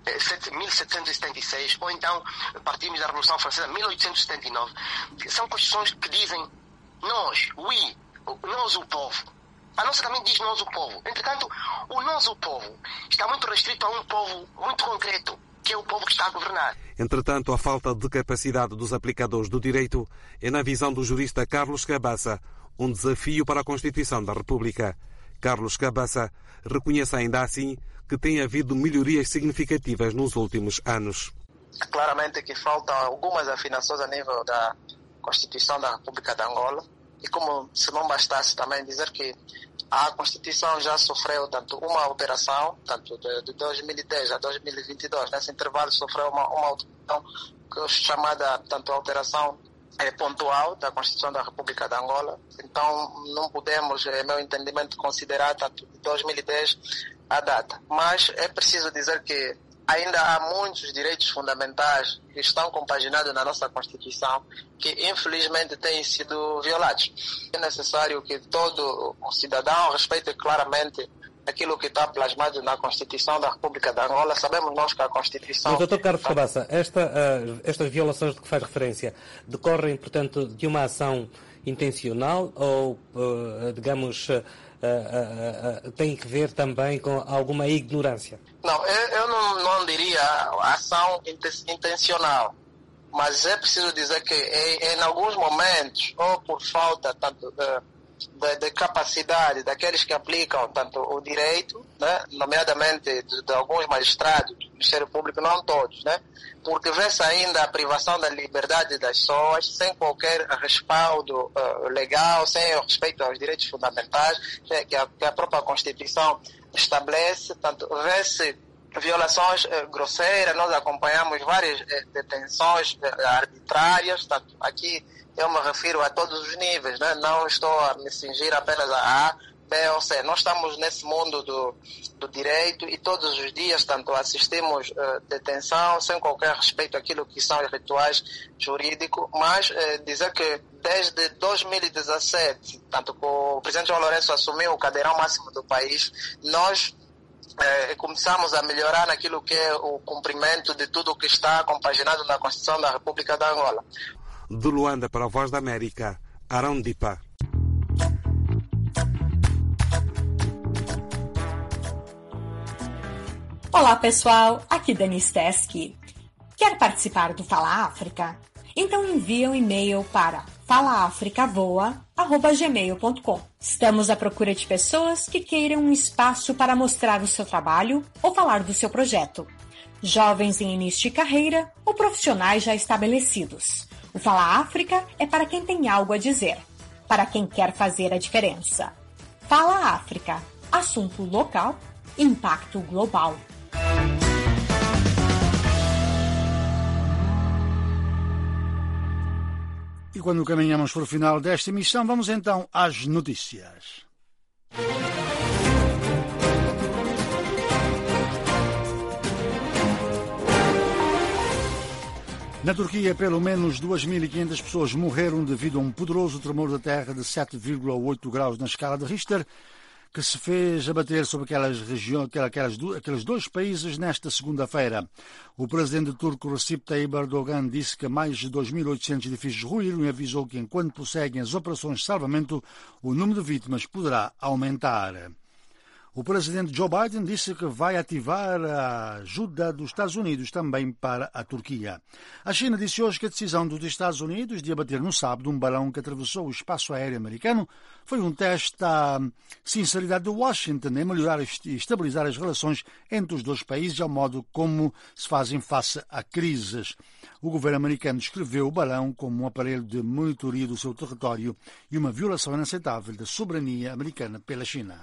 mil setecentos e setenta e seis, ou então partimos da Revolução Francesa, mil oitocentos e setenta e nove, são constituições que dizem nós, we, nós o povo. A nossa também diz nós o povo. Entretanto, o nós o povo está muito restrito a um povo muito concreto, que é o povo que está a governar. Entretanto, a falta de capacidade dos aplicadores do direito é, na visão do jurista Carlos Cabaça, um desafio para a Constituição da República. Carlos Cabaça reconhece ainda assim que tem havido melhorias significativas nos últimos anos. Claramente que faltam algumas afinações a nível da Constituição da República de Angola, e como se não bastasse também dizer que a Constituição já sofreu tanto uma alteração, tanto de, de dois mil e dez a dois mil e vinte e dois, nesse intervalo sofreu uma, uma alteração que é chamada tanto alteração é, pontual da Constituição da República de Angola. Então não podemos, é meu entendimento, considerar tanto de dois mil e dez a data. Mas é preciso dizer que ainda há muitos direitos fundamentais que estão compaginados na nossa Constituição que infelizmente têm sido violados. É necessário que todo o cidadão respeite claramente aquilo que está plasmado na Constituição da República de Angola. Sabemos nós que a Constituição... Mas, doutor Carlos Cabaça, esta, uh, estas violações de que faz referência decorrem, portanto, de uma ação intencional ou, uh, digamos, uh, uh, uh, uh, tem que ver também com alguma ignorância? Não, eu, eu não, não diria ação intencional, mas é preciso dizer que em, em alguns momentos, ou por falta tanto de, de, de capacidade daqueles que aplicam tanto o direito, né, nomeadamente de, de alguns magistrados do Ministério Público, não todos, né, porque vê-se ainda a privação da liberdade das pessoas sem qualquer respaldo uh, legal, sem o respeito aos direitos fundamentais que a, que a própria Constituição estabelece. Tanto vê-se violações eh, grosseiras, nós acompanhamos várias eh, detenções eh, arbitrárias, tanto aqui eu me refiro a todos os níveis, né? Não estou a me cingir apenas a A, B ou C. Nós estamos nesse mundo do, do direito e todos os dias tanto assistimos eh, detenção sem qualquer respeito àquilo que são os rituais jurídicos, mas eh, dizer que desde dois mil e dezassete, tanto que o presidente João Lourenço assumiu o cadeirão máximo do país, nós eh, começamos a melhorar naquilo que é o cumprimento de tudo o que está compaginado na Constituição da República da Angola. De Luanda para a Voz da América, Arão Dipa. Olá pessoal, aqui Dani Steski. Quer participar do Fala África? Então envia um e-mail para fala africa voa arroba gmail ponto com. Estamos à procura de pessoas que queiram um espaço para mostrar o seu trabalho ou falar do seu projeto. jovens em início de carreira ou profissionais já estabelecidos. O Fala África é para quem tem algo a dizer, para quem quer fazer a diferença. Fala África, assunto local, impacto global. E quando caminhamos para o final desta emissão, vamos então às notícias. Na Turquia, pelo menos duas mil e quinhentas pessoas morreram devido a um poderoso tremor da terra de sete vírgula oito graus na escala de Richter, que se fez abater sobre aquelas regiões, aquelas, aqueles dois países nesta segunda-feira. O presidente turco Recep Tayyip Erdogan disse que mais de dois mil e oitocentos edifícios ruíram e avisou que, enquanto prosseguem as operações de salvamento, o número de vítimas poderá aumentar. O presidente Joe Biden disse que vai ativar a ajuda dos Estados Unidos também para a Turquia. A China disse hoje que a decisão dos Estados Unidos de abater no sábado um balão que atravessou o espaço aéreo americano foi um teste à sinceridade de Washington em melhorar e estabilizar as relações entre os dois países ao modo como se fazem face a crises. O governo americano descreveu o balão como um aparelho de monitoria do seu território e uma violação inaceitável da soberania americana pela China.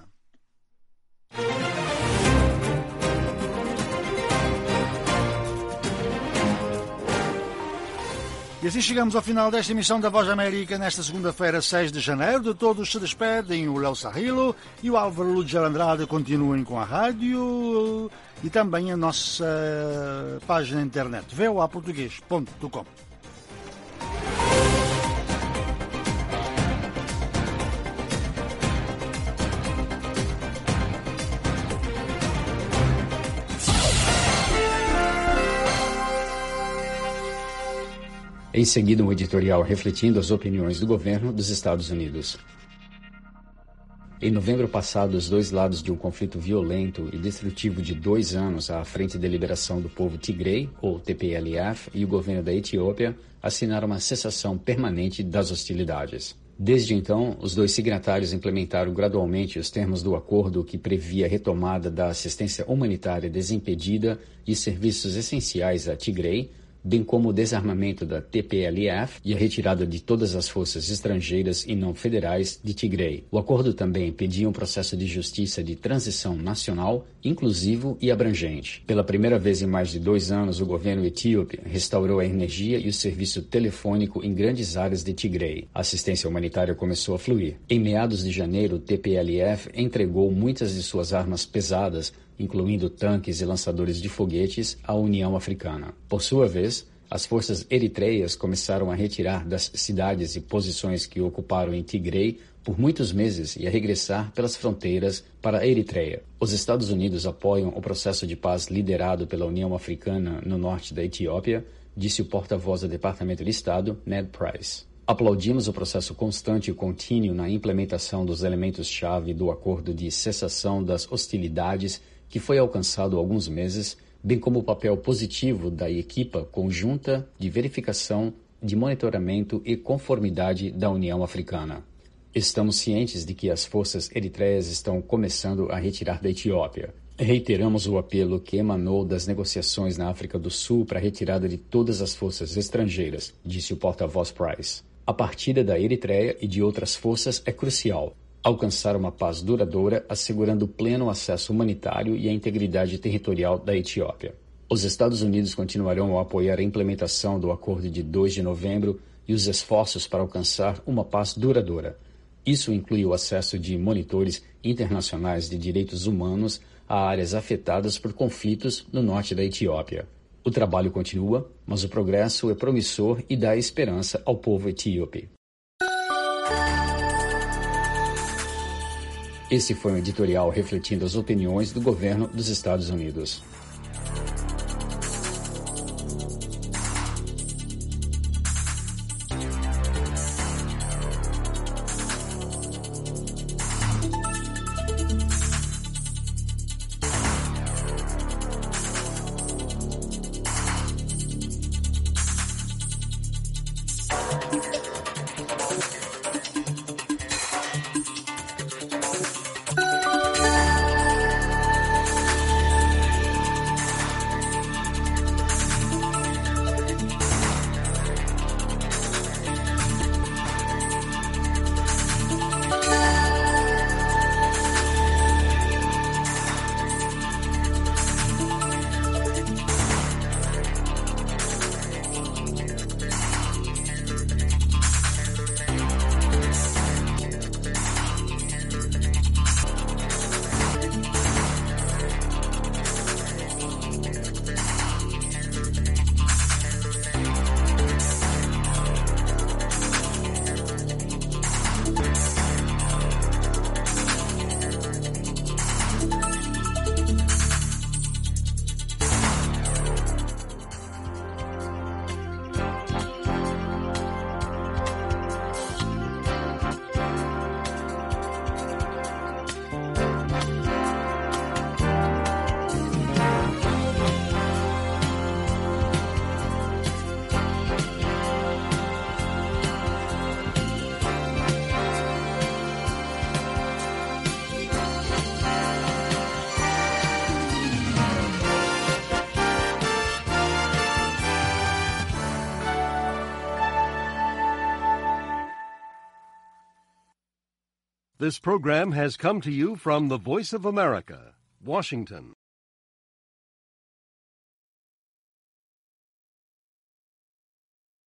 E assim chegamos ao final desta emissão da Voz da América nesta segunda-feira, seis de janeiro. De todos se despedem o Léo Sarrilo e o Álvaro Lúcio Andrade. Continuem com a rádio e também a nossa página na internet, v o a português ponto com. Em seguida, um editorial refletindo as opiniões do governo dos Estados Unidos. Em novembro passado, os dois lados de um conflito violento e destrutivo de dois anos à Frente de Liberação do Povo Tigrei, ou T P L F, e o governo da Etiópia assinaram uma cessação permanente das hostilidades. Desde então, os dois signatários implementaram gradualmente os termos do acordo que previa a retomada da assistência humanitária desimpedida e serviços essenciais a Tigrei, bem como o desarmamento da T P L F e a retirada de todas as forças estrangeiras e não federais de Tigrei. O acordo também pedia um processo de justiça de transição nacional, inclusivo e abrangente. Pela primeira vez em mais de dois anos, o governo etíope restaurou a energia e o serviço telefônico em grandes áreas de Tigrei. A assistência humanitária começou a fluir. Em meados de janeiro, o T P L F entregou muitas de suas armas pesadas, incluindo tanques e lançadores de foguetes, à União Africana. Por sua vez, as forças eritreias começaram a retirar das cidades e posições que ocuparam em Tigrei por muitos meses e a regressar pelas fronteiras para a Eritreia. Os Estados Unidos apoiam o processo de paz liderado pela União Africana no norte da Etiópia, disse o porta-voz do Departamento de Estado, Ned Price. Aplaudimos o processo constante e contínuo na implementação dos elementos-chave do acordo de cessação das hostilidades que foi alcançado há alguns meses, bem como o papel positivo da equipa conjunta de verificação, de monitoramento e conformidade da União Africana. Estamos cientes de que as forças eritreias estão começando a retirar da Etiópia. Reiteramos o apelo que emanou das negociações na África do Sul para a retirada de todas as forças estrangeiras, disse o porta-voz Price. A partida da Eritreia e de outras forças é crucial. Alcançar uma paz duradoura, assegurando pleno acesso humanitário e a integridade territorial da Etiópia. Os Estados Unidos continuarão a apoiar a implementação do acordo de dois de novembro e os esforços para alcançar uma paz duradoura. Isso inclui o acesso de monitores internacionais de direitos humanos a áreas afetadas por conflitos no norte da Etiópia. O trabalho continua, mas o progresso é promissor e dá esperança ao povo etíope. Esse foi um editorial refletindo as opiniões do governo dos Estados Unidos. This program has come to you from the Voice of America, Washington.